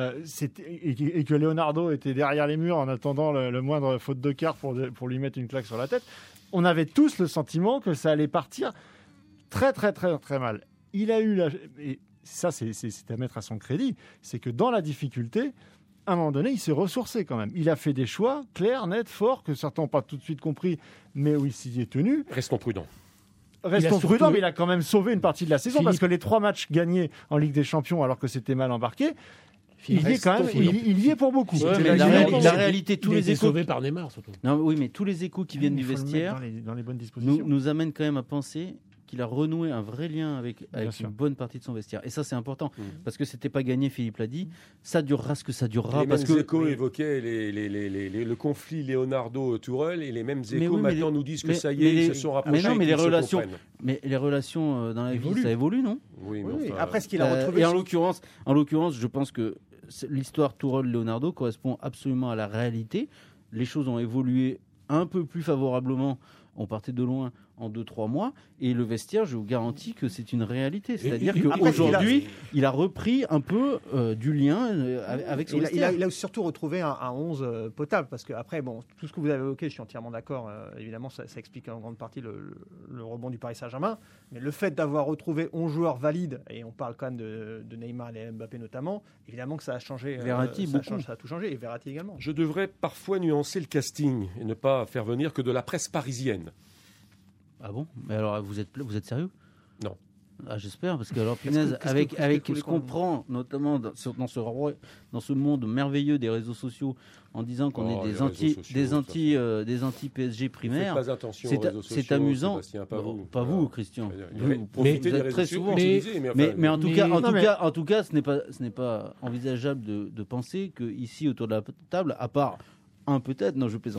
et que Leonardo était derrière les murs en attendant le moindre faute de quart pour lui mettre une claque sur la tête. On avait tous le sentiment que ça allait partir très, très, très, très mal. Il a eu et ça, c'est à mettre à son crédit, c'est que dans la difficulté, à un moment donné, il s'est ressourcé quand même. Il a fait des choix clairs, nets, forts, que certains n'ont pas tout de suite compris, mais où il s'y est tenu. Restons prudents. Mais il a quand même sauvé une partie de la saison, parce que les 3 matchs gagnés en Ligue des Champions, alors que c'était mal embarqué, il y est pour beaucoup. La réalité, tous les échos sauvés par Neymar surtout. Non, oui, mais tous les échos qui viennent du vestiaire dans les bonnes dispositions nous amènent quand même à penser qu'il a renoué un vrai lien avec une bonne partie de son vestiaire. Et ça, c'est important, parce que c'était pas gagné, Philippe l'a dit. Ça durera ce que ça durera. Les mêmes échos évoquaient le conflit Leonardo-Tuchel, et les mêmes échos maintenant nous disent que ça y est, ils se sont rapprochés. Mais non, mais les relations dans la vie, ça évolue, non ? Oui, après, ce qu'il a retrouvé... Et en l'occurrence, je pense que l'histoire Tuchel-Leonardo correspond absolument à la réalité. Les choses ont évolué un peu plus favorablement. On partait de loin en 2-3 mois, et le vestiaire, je vous garantis que c'est une réalité. C'est-à-dire qu'aujourd'hui, il a repris un peu du lien avec son vestiaire. Il a surtout retrouvé un 11 potable, parce que après, tout ce que vous avez évoqué, je suis entièrement d'accord. Évidemment, ça explique en grande partie le rebond du Paris Saint-Germain. Mais le fait d'avoir retrouvé 11 joueurs valides, et on parle quand même de Neymar et Mbappé notamment, évidemment que ça a changé. Verratti, ça a tout changé, et Verratti également. Je devrais parfois nuancer le casting et ne pas faire venir que de la presse parisienne. Ah bon ? Mais alors, vous êtes sérieux ? Non. Ah, j'espère, parce que alors, punaise, avec ce qu'on prend, notamment dans ce monde merveilleux des réseaux sociaux, en disant qu'on est des anti PSG primaires, pas attention aux réseaux sociaux, c'est amusant. Pas vous, Christian. Vous êtes très souvent. Mais en tout cas, ce n'est pas envisageable de penser que ici autour de la table, à part peut-être, non je plaisante.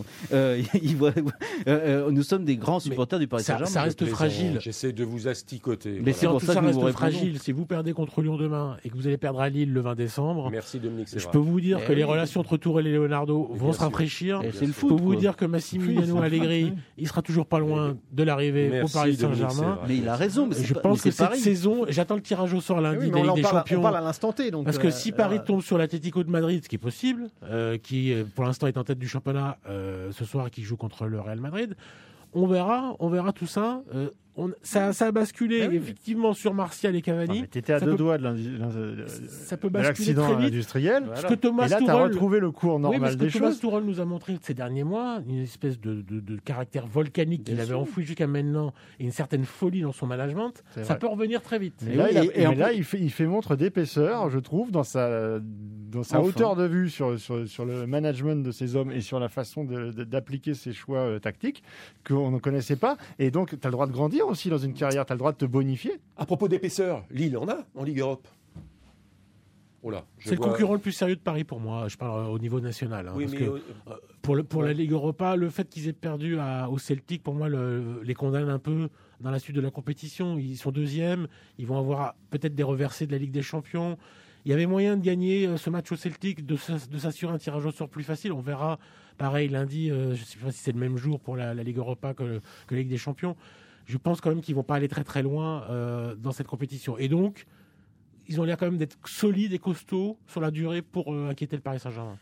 Nous sommes des grands supporters du Paris Saint-Germain. Ça reste fragile. J'essaie de vous asticoter. Mais si en tout ça reste fragile, si vous perdez contre Lyon demain et que vous allez perdre à Lille le 20 décembre, merci Dominique Sévra. Je peux vous dire que les relations entre Tuchel et Leonardo vont se rafraîchir. Je peux vous dire que Massimiliano Allegri, il sera toujours pas loin de l'arrivée au Paris Saint-Germain. Mais il a raison. Je pense que cette saison, j'attends le tirage au sort lundi de la Ligue des Champions. On parle à l'instant T. Parce que si Paris tombe sur l'Atlético de Madrid, ce qui est possible, qui pour l'instant est en tête du championnat ce soir, qui joue contre le Real Madrid, on verra tout ça. Ça a basculé effectivement sur Martial et Cavani. Tu étais à 2 doigts de l'accident industriel. Voilà. Ce que Thomas et là, tu as retrouvé le cours normal des choses. Thomas Tuchel nous a montré ces derniers mois une espèce de caractère volcanique qu'il avait enfoui jusqu'à maintenant, et une certaine folie dans son management. Ça peut revenir très vite. Là, il fait montre d'épaisseur, je trouve, dans sa hauteur de vue sur le management de ses hommes et sur la façon d'appliquer ses choix tactiques qu'on ne connaissait pas. Et donc, tu as le droit de grandir aussi dans une carrière, tu as le droit de te bonifier. À propos d'épaisseur, Lille en a en Ligue Europe. C'est le concurrent le plus sérieux de Paris pour moi. Je parle au niveau national. Parce que pour la Ligue Europa, le fait qu'ils aient perdu au Celtic, pour moi, les condamne un peu dans la suite de la compétition. Ils sont deuxièmes. Ils vont avoir peut-être des reversés de la Ligue des Champions. Il y avait moyen de gagner ce match au Celtic, de s'assurer un tirage au sort plus facile. On verra, pareil, lundi. Je ne sais pas si c'est le même jour pour la Ligue Europa que la Ligue des Champions. Je pense quand même qu'ils ne vont pas aller très très loin dans cette compétition. Et donc, ils ont l'air quand même d'être solides et costauds sur la durée pour inquiéter le Paris Saint-Germain.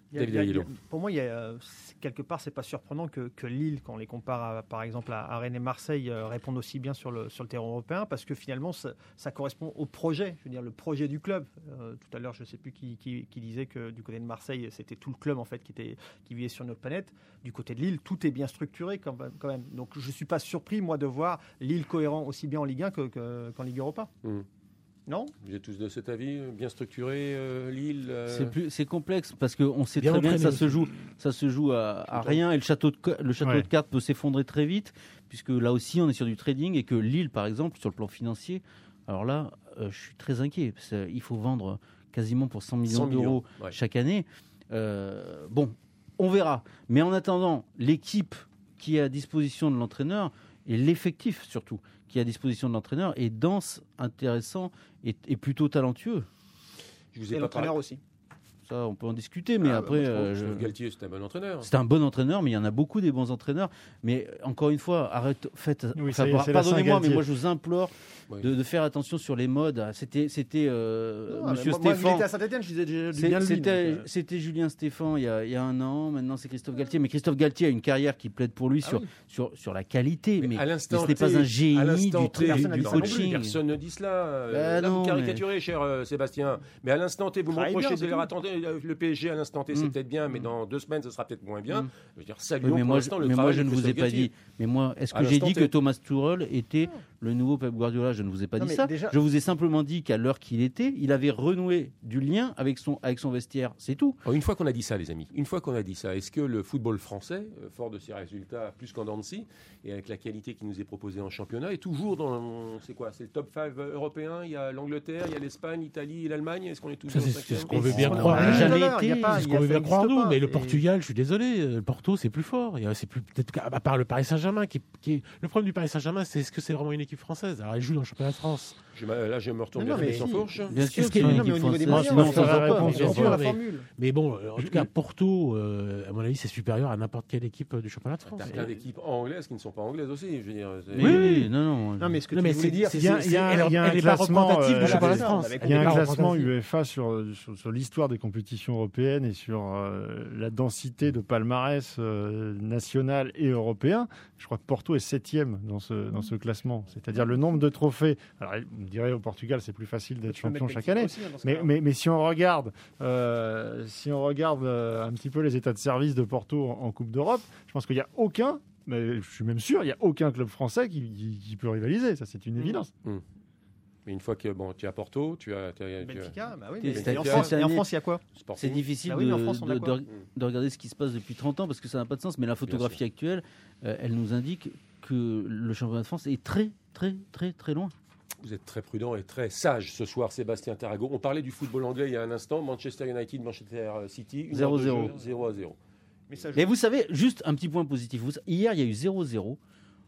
Pour moi, quelque part, c'est pas surprenant que Lille, quand on les compare par exemple à Rennes et Marseille, répondent aussi bien sur le terrain européen, parce que finalement, ça correspond au projet, je veux dire le projet du club. Tout à l'heure, je ne sais plus qui disait que du côté de Marseille, c'était tout le club en fait qui vivait sur notre planète. Du côté de Lille, tout est bien structuré quand même. Donc, je ne suis pas surpris moi de voir Lille cohérent aussi bien en Ligue 1 qu'en Ligue Europa. Non ? Vous êtes tous de cet avis, bien structuré, Lille C'est complexe parce qu'on sait bien très bien que ça se joue à rien et le château de cartes peut s'effondrer très vite, puisque là aussi on est sur du trading et que Lille, par exemple, sur le plan financier, alors là, je suis très inquiet. Parce qu'il faut vendre quasiment pour 100 millions d'euros chaque année. On verra. Mais en attendant, l'équipe qui est à disposition de l'entraîneur et l'effectif surtout qui est à disposition de l'entraîneur est dense, intéressant et plutôt talentueux. Et l'entraîneur aussi. Ça, on peut en discuter, mais après... Galtier, c'est un bon entraîneur. C'est un bon entraîneur, mais il y en a beaucoup des bons entraîneurs. Mais encore une fois, pardonnez-moi, mais moi je vous implore de faire attention sur les modes. C'était Monsieur Stéphane. Moi, il était à Saint-Etienne, je disais bien lui. C'était Julien Stéphane il y a un an. Maintenant, c'est Christophe Galtier. Mais Christophe Galtier a une carrière qui plaide pour lui sur la qualité. Mais ce n'est pas un génie du coaching. Personne ne dit cela. Là, vous caricaturez, cher Sébastien. Mais à l'instant T, vous me reprochez de leur attendre. Le PSG à l'instant T, c'est peut-être bien, mais dans 2 semaines, ce sera peut-être moins bien. Je veux dire, saluons pour l'instant le travail. Mais moi, je ne vous ai pas dit. Mais moi, est-ce que j'ai dit que Thomas Tuchel était le nouveau Pep Guardiola? Je ne vous ai pas dit ça. Je vous ai simplement dit qu'à l'heure qu'il était, il avait renoué du lien avec son vestiaire. C'est tout. Une fois qu'on a dit ça, les amis, est-ce que le football français, fort de ses résultats plus qu'en dents de scie, et avec la qualité qui nous est proposée en championnat, est toujours dans... C'est quoi? C'est le top 5 européen? Il y a l'Angleterre, il y a l'Espagne, l'Italie et l'Allemagne. Est-ce qu'on est toujours dans c'est ce qu'on veut bien croire. C'est ce qu'on veut bien croire nous, mais le Portugal, je suis désolé, le Porto c'est plus fort. C'est plus peut-être à part le Paris Saint-Germain qui est... Le problème du Paris Saint-Germain, c'est est-ce que c'est vraiment une équipe française? Alors elle joue dans le championnat de France. Là, je me retourne vers Christian Fourche. Bien sûr qu'il y a une équipe française. Mais bon, en tout cas, Porto, à mon avis, c'est supérieur à n'importe quelle équipe du championnat de France. T'as plein d'équipes anglaises qui ne sont pas anglaises aussi. Je veux dire. Oui, non. Non, mais ce que tu voulais dire, il y a un classement du championnat de France. Il y a un classement UEFA sur l'histoire des compétitions européennes et sur la densité de palmarès national et européen. Je crois que Porto est 7e dans ce classement. C'est-à-dire le nombre de trophées. Alors, on me dirait au Portugal, c'est plus facile d'être champion chaque année. Mais si on regarde un petit peu les états de service de Porto en Coupe d'Europe, je pense qu'il n'y a aucun, mais je suis même sûr, il n'y a aucun club français qui peut rivaliser. Ça, c'est une évidence. Mais une fois que tu es à Porto, tu as Benfica, bah oui, mais en France, il y a quoi? C'est difficile de regarder ce qui se passe depuis 30 ans parce que ça n'a pas de sens. Mais la photographie actuelle, elle nous indique que le championnat de France est très, très, très, très loin. Vous êtes très prudent et très sage ce soir, Sébastien Tarago. On parlait du football anglais il y a un instant. Manchester United, Manchester City, 0-0. 0-0. Mais vous savez, juste un petit point positif. Hier, il y a eu 0-0.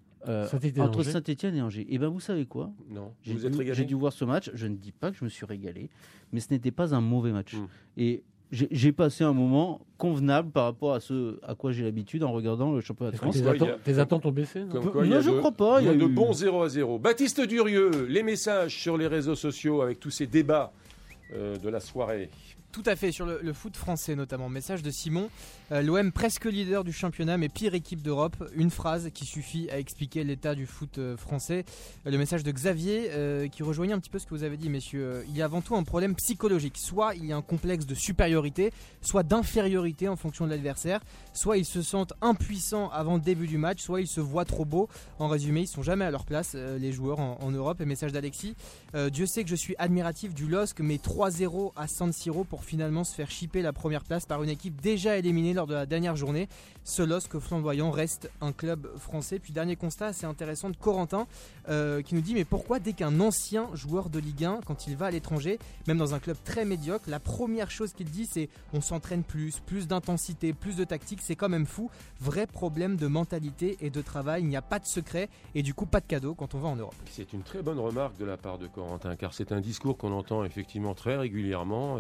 Entre Saint-Etienne et Angers. Et bien, vous savez quoi? Non. Vous êtes régalé? J'ai dû voir ce match. Je ne dis pas que je me suis régalé, mais ce n'était pas un mauvais match. Et j'ai passé un moment convenable par rapport à ce à quoi j'ai l'habitude en regardant le championnat de France. Tes attentes ont baissé? Non, je ne crois pas. Il y a de bons 0-0. Baptiste Durieux, les messages sur les réseaux sociaux avec tous ces débats de la soirée. Tout à fait, sur le foot français notamment. Message de Simon. L'OM presque leader du championnat mais pire équipe d'Europe. Une phrase qui suffit à expliquer l'état du foot français. Le message de Xavier qui rejoignait un petit peu ce que vous avez dit, messieurs. Il y a avant tout un problème psychologique. Soit il y a un complexe de supériorité, soit d'infériorité en fonction de l'adversaire. Soit ils se sentent impuissants avant le début du match, soit ils se voient trop beaux. En résumé, ils sont jamais à leur place, les joueurs en Europe. Et message d'Alexis. Dieu sait que je suis admiratif du LOSC, mais 3-0 à San Siro pour finalement se faire chipper la première place par une équipe déjà éliminée lors de la dernière journée. Ce LOSC flamboyant reste un club français. Puis dernier constat assez intéressant de Corentin qui nous dit mais pourquoi dès qu'un ancien joueur de Ligue 1 quand il va à l'étranger, même dans un club très médiocre, la première chose qu'il dit c'est on s'entraîne plus d'intensité, plus de tactique, c'est quand même fou. Vrai problème de mentalité et de travail, il n'y a pas de secret et du coup pas de cadeau quand on va en Europe. C'est une très bonne remarque de la part de Corentin car c'est un discours qu'on entend effectivement très régulièrement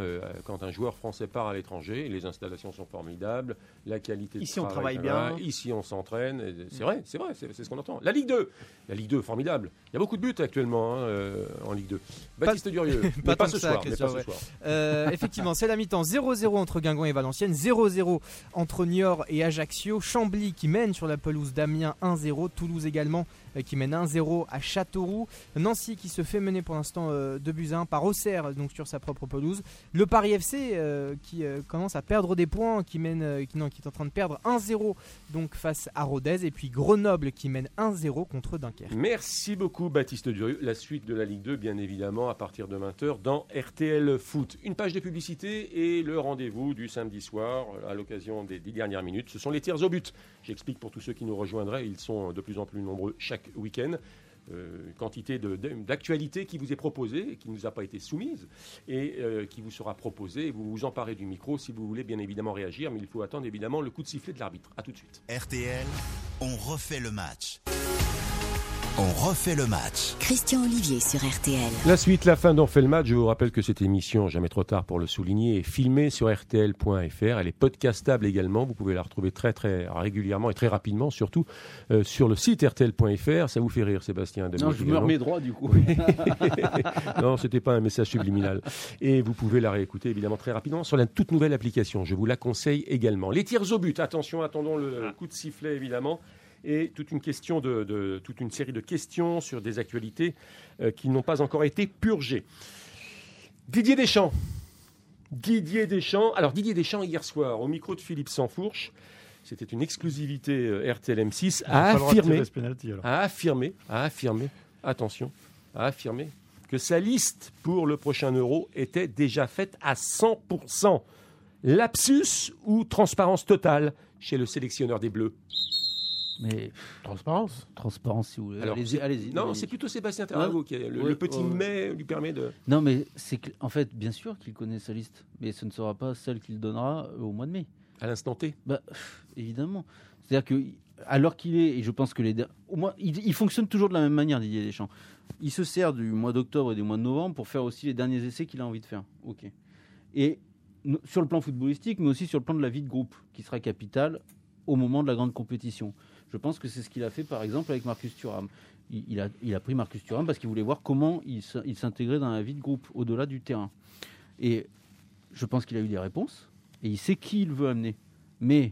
quand un joueur français part à l'étranger, les installations sont formidables, la qualité ici de on travaille bien, bien, ici on s'entraîne, c'est vrai, c'est ce qu'on entend. La Ligue 2, formidable. Il y a beaucoup de buts actuellement en Ligue 2. Baptiste Durieux, pas ce soir. Effectivement, c'est la mi-temps. 0-0 entre Guingamp et Valenciennes, 0-0 entre Niort et Ajaccio, Chambly qui mène sur la pelouse d'Amiens 1-0, Toulouse également qui mène 1-0 à Châteauroux, Nancy qui se fait mener pour l'instant 2-1 par Auxerre donc sur sa propre pelouse, le Paris FC qui commence à perdre des points, qui est en train de perdre 1-0 donc face à Rodez, et puis Grenoble qui mène 1-0 contre Dunkerque. Merci beaucoup Baptiste Durieux. La suite de la Ligue 2 bien évidemment à partir de 20h dans RTL Foot. Une page de publicité et le rendez-vous du samedi soir à l'occasion des 10 dernières minutes. Ce sont les tirs au but. J'explique pour tous ceux qui nous rejoindraient, ils sont de plus en plus nombreux chaque week-end. Quantité d'actualité qui vous est proposée et qui ne nous a pas été soumise et qui vous sera proposée. Vous vous emparez du micro si vous voulez bien évidemment réagir, mais il faut attendre évidemment le coup de sifflet de l'arbitre. A tout de suite. RTL, on refait le match. On refait le match. Christian Olivier sur RTL. La suite, la fin d'On fait le match. Je vous rappelle que cette émission, jamais trop tard pour le souligner, est filmée sur rtl.fr. Elle est podcastable également. Vous pouvez la retrouver très très régulièrement et très rapidement, surtout sur le site rtl.fr. Ça vous fait rire, Sébastien? Non, je me remets droit du coup. Non, c'était pas un message subliminal. Et vous pouvez la réécouter évidemment très rapidement sur la toute nouvelle application. Je vous la conseille également. Les tirs au but. Attention, attendons le coup de sifflet évidemment. Et toute une série de questions sur des actualités qui n'ont pas encore été purgées. Didier Deschamps. Alors Didier Deschamps, hier soir, au micro de Philippe Sansfourche, c'était une exclusivité RTL M6, a affirmé que sa liste pour le prochain Euro était déjà faite à 100%. Lapsus ou transparence totale chez le sélectionneur des Bleus? Mais transparence si vous voulez. Alors, allez-y. Non, c'est plutôt Sébastien Tarago qui le petit mais lui permet de. Non, mais c'est en fait bien sûr qu'il connaît sa liste, mais ce ne sera pas celle qu'il donnera au mois de mai. À l'instant T. Évidemment. C'est-à-dire que à l'heure qu'il est, et je pense que au moins il fonctionne toujours de la même manière, Didier Deschamps. Il se sert du mois d'octobre et du mois de novembre pour faire aussi les derniers essais qu'il a envie de faire. Ok. Et sur le plan footballistique, mais aussi sur le plan de la vie de groupe, qui sera capitale au moment de la grande compétition. Je pense que c'est ce qu'il a fait, par exemple, avec Marcus Thuram. Il a pris Marcus Thuram parce qu'il voulait voir comment il s'intégrait dans la vie de groupe, au-delà du terrain. Et je pense qu'il a eu des réponses, et il sait qui il veut amener. Mais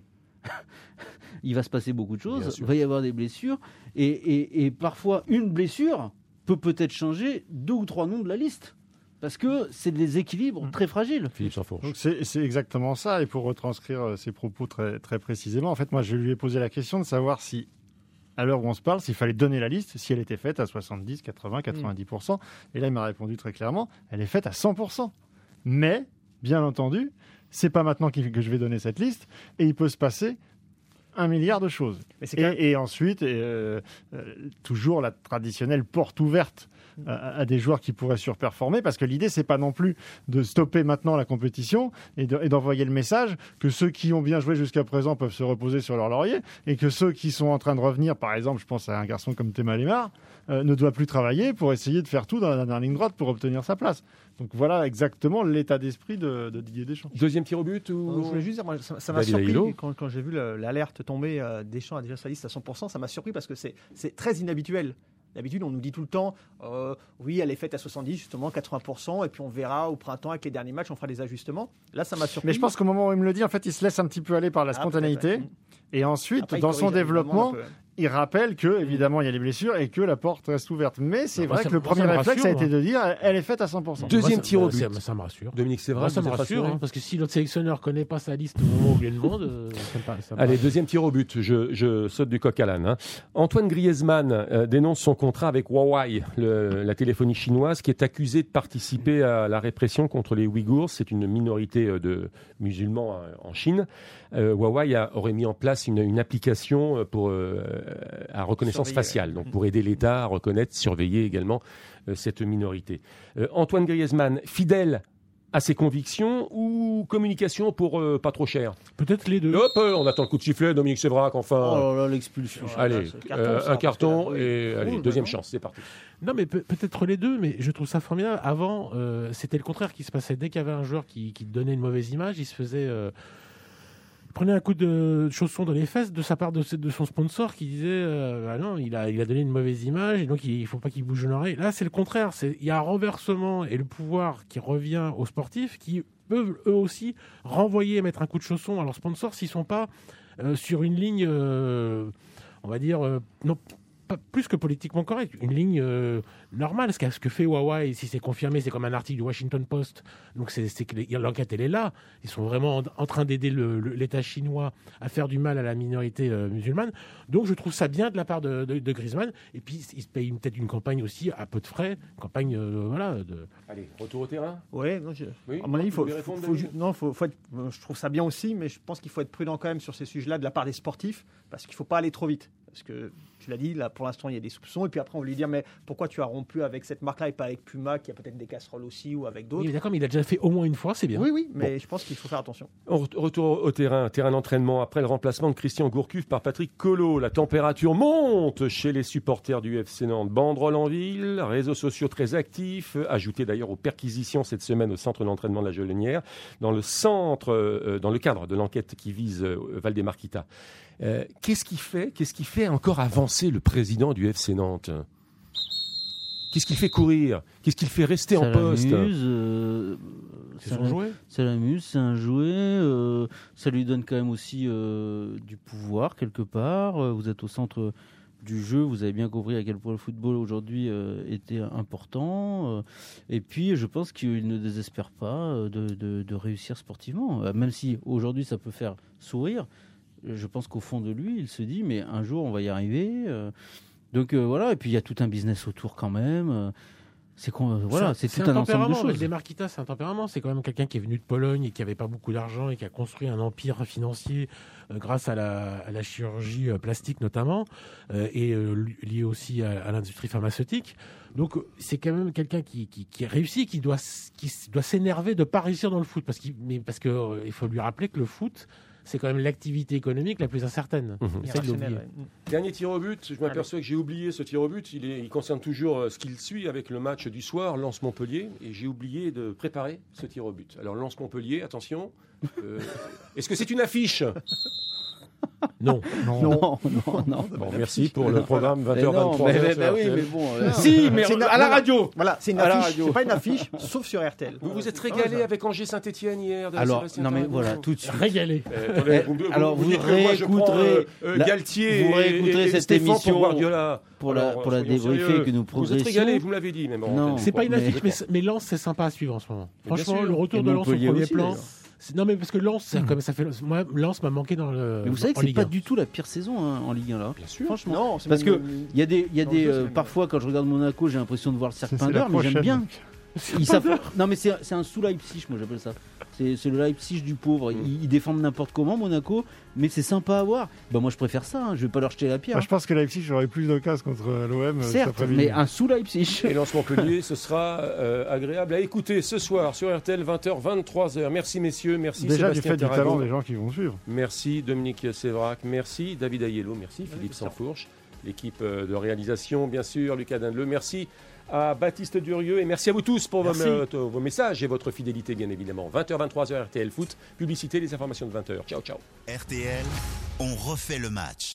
il va se passer beaucoup de choses, il va y avoir des blessures, et parfois, une blessure peut-être changer 2 ou 3 noms de la liste. Parce que c'est des équilibres très fragiles. Philippe Sansfourche. Donc c'est exactement ça. Et pour retranscrire ses propos très, très précisément, en fait, moi, je lui ai posé la question de savoir si, à l'heure où on se parle, s'il fallait donner la liste, si elle était faite à 70, 80, 90%. Et là, il m'a répondu très clairement, elle est faite à 100%. Mais, bien entendu, c'est pas maintenant que je vais donner cette liste. Et il peut se passer 1 milliard de choses. Et ensuite, toujours la traditionnelle porte ouverte à des joueurs qui pourraient surperformer, parce que l'idée, c'est pas non plus de stopper maintenant la compétition et d'envoyer le message que ceux qui ont bien joué jusqu'à présent peuvent se reposer sur leur laurier, et que ceux qui sont en train de revenir, par exemple, je pense à un garçon comme Théma Lemar, ne doit plus travailler pour essayer de faire tout dans la dernière ligne droite pour obtenir sa place. Donc voilà exactement l'état d'esprit de Didier Deschamps. Deuxième tir au but ou... Je voulais juste dire, moi, ça m'a surpris quand j'ai vu l'alerte tomber, Deschamps a déjà sa liste à 100%, ça m'a surpris parce que c'est très inhabituel. D'habitude, on nous dit tout le temps, oui, elle est faite à 70, justement, 80%, et puis on verra au printemps avec les derniers matchs, on fera des ajustements. Là, ça m'a surpris. Mais je pense qu'au moment où il me le dit, en fait, il se laisse un petit peu aller par la spontanéité. Et ensuite, après, dans son développement, il rappelle que, évidemment, il y a les blessures et que la porte reste ouverte. Mais c'est vrai que le premier réflexe a été de dire, elle est faite à 100%. Deuxième tir au but. Ça me rassure. Dominique Sévrin, ça me rassure, parce que si notre sélectionneur ne connaît pas sa liste au moment où il demande, Allez, deuxième tir au but. Je saute du coq à l'âne. Antoine Griezmann dénonce son contrat avec Huawei, la téléphonie chinoise, qui est accusée de participer à la répression contre les Ouïghours. C'est une minorité de musulmans en Chine. Huawei aurait mis en place une application à reconnaissance faciale, donc pour aider l'État à reconnaître, surveiller également cette minorité. Antoine Griezmann, fidèle à ses convictions ou communication pour pas trop cher? Peut-être les deux. Hop, on attend le coup de sifflet, Dominique Sévrac, enfin. Oh là là, l'expulsion. Allez, un carton et allez, deuxième chance, c'est parti. Non, mais peut-être les deux, mais je trouve ça formidable. Avant, c'était le contraire qui se passait. Dès qu'il y avait un joueur qui donnait une mauvaise image, il se faisait... prenait un coup de chausson dans les fesses de sa part de son sponsor qui disait ah non, il a donné une mauvaise image et donc il faut pas qu'il bouge l'oreille. Là, c'est le contraire. Il y a un renversement et le pouvoir qui revient aux sportifs qui peuvent eux aussi renvoyer, mettre un coup de chausson à leurs sponsors s'ils sont pas sur une ligne, on va dire, non pas plus que politiquement correct, une ligne normale. Ce que fait Huawei, si c'est confirmé, c'est comme un article du Washington Post. Donc c'est que l'enquête, elle est là. Ils sont vraiment en train d'aider l'État chinois à faire du mal à la minorité musulmane. Donc je trouve ça bien de la part de Griezmann. Et puis il se paye peut-être une campagne aussi à peu de frais. Campagne, voilà. Allez, retour au terrain. Ouais, oui, à mon avis, faut être, je trouve ça bien aussi, mais je pense qu'il faut être prudent quand même sur ces sujets-là de la part des sportifs, parce qu'il ne faut pas aller trop vite. Parce que tu l'as dit, là pour l'instant il y a des soupçons, et puis après on va lui dire mais pourquoi tu as rompu avec cette marque-là et pas avec Puma qui a peut-être des casseroles aussi ou avec d'autres. Oui, d'accord, mais il a déjà fait au moins une fois, c'est bien. Oui, mais je pense qu'il faut faire attention. Retour au terrain d'entraînement après le remplacement de Christian Gourcuff par Patrick Collot. La température monte chez les supporters du FC Nantes. Banderole en ville, réseaux sociaux très actifs, ajoutés d'ailleurs aux perquisitions cette semaine au centre d'entraînement de la Gelonnière, dans le cadre de l'enquête qui vise Valdemarquita. Qu'est-ce qui fait encore avancer le président du FC Nantes? Qu'est-ce qu'il fait courir? Qu'est-ce qu'il fait rester en poste? C'est son jouet. Ça l'amuse, c'est un jouet. Ça lui donne quand même aussi du pouvoir quelque part. Vous êtes au centre du jeu, vous avez bien compris à quel point le football aujourd'hui était important. Et puis, je pense qu'il ne désespère pas de réussir sportivement. Même si aujourd'hui, ça peut faire sourire. Je pense qu'au fond de lui, il se dit, mais un jour, on va y arriver. Donc voilà, et puis il y a tout un business autour quand même. C'est tout un ensemble de choses. Valdemarquita, c'est un tempérament. C'est quand même quelqu'un qui est venu de Pologne et qui n'avait pas beaucoup d'argent et qui a construit un empire financier grâce à la chirurgie plastique notamment et lié aussi à l'industrie pharmaceutique. Donc c'est quand même quelqu'un qui est réussi, qui doit s'énerver de ne pas réussir dans le foot parce qu'il faut lui rappeler que le foot, c'est quand même l'activité économique la plus incertaine. Dernier tir au but, je m'aperçois que j'ai oublié ce tir au but. Il concerne toujours ce qu'il suit avec le match du soir, Lens-Montpellier, et j'ai oublié de préparer ce tir au but. Alors Lens-Montpellier, attention, est-ce que c'est une affiche? Non. Bon, merci pour le programme 20h23. Mais bon. Si, mais à la radio. Voilà, c'est une affiche. C'est pas une affiche, sauf sur RTL. Vous vous êtes régalé avec Angers-Saint-Etienne hier. Alors, non mais voilà, tout de suite. Régalé. Alors vous réécouterez Galtier. Vous réécouterez cette émission pour Guardiola. Pour la débriefer que nous progressions. Vous êtes régalé, vous me l'avez dit. Mais bon, non, c'est pas une affiche, mais Lens, c'est sympa à suivre en ce moment. Franchement, le retour de Lens au premier plan. Non mais parce que Lens, comme ça fait. Moi, Lens m'a manqué dans le. Mais vous savez que c'est pas du tout la pire saison en Ligue 1 là. Bien sûr. Franchement. Non, parce que il y a des parfois quand je regarde Monaco, j'ai l'impression de voir le Serpender, mais j'aime bien. Non mais c'est un sous Leipzig, moi j'appelle ça. C'est le Leipzig du pauvre. Ils défendent n'importe comment Monaco, mais c'est sympa à voir. Bah moi je préfère ça. Je vais pas leur jeter la pierre. Je pense que Leipzig aurait plus d'occasions contre l'OM. Certes, mais un sous Leipzig. Et Lens-Montpellier, ce sera agréable à écouter ce soir sur RTL 20h 23h. Merci messieurs, merci déjà Sébastien du fait Taragon. du talent des gens qui vont suivre. Merci Dominique Sévrac, merci David Ayello, merci Philippe Sansfourche, l'équipe de réalisation bien sûr, Lucas Dindeleu, merci à Baptiste Durieux et merci à vous tous pour vos messages et votre fidélité bien évidemment. 20h, 23h RTL Foot, publicité, les informations de 20h. Ciao, ciao. RTL, on refait le match.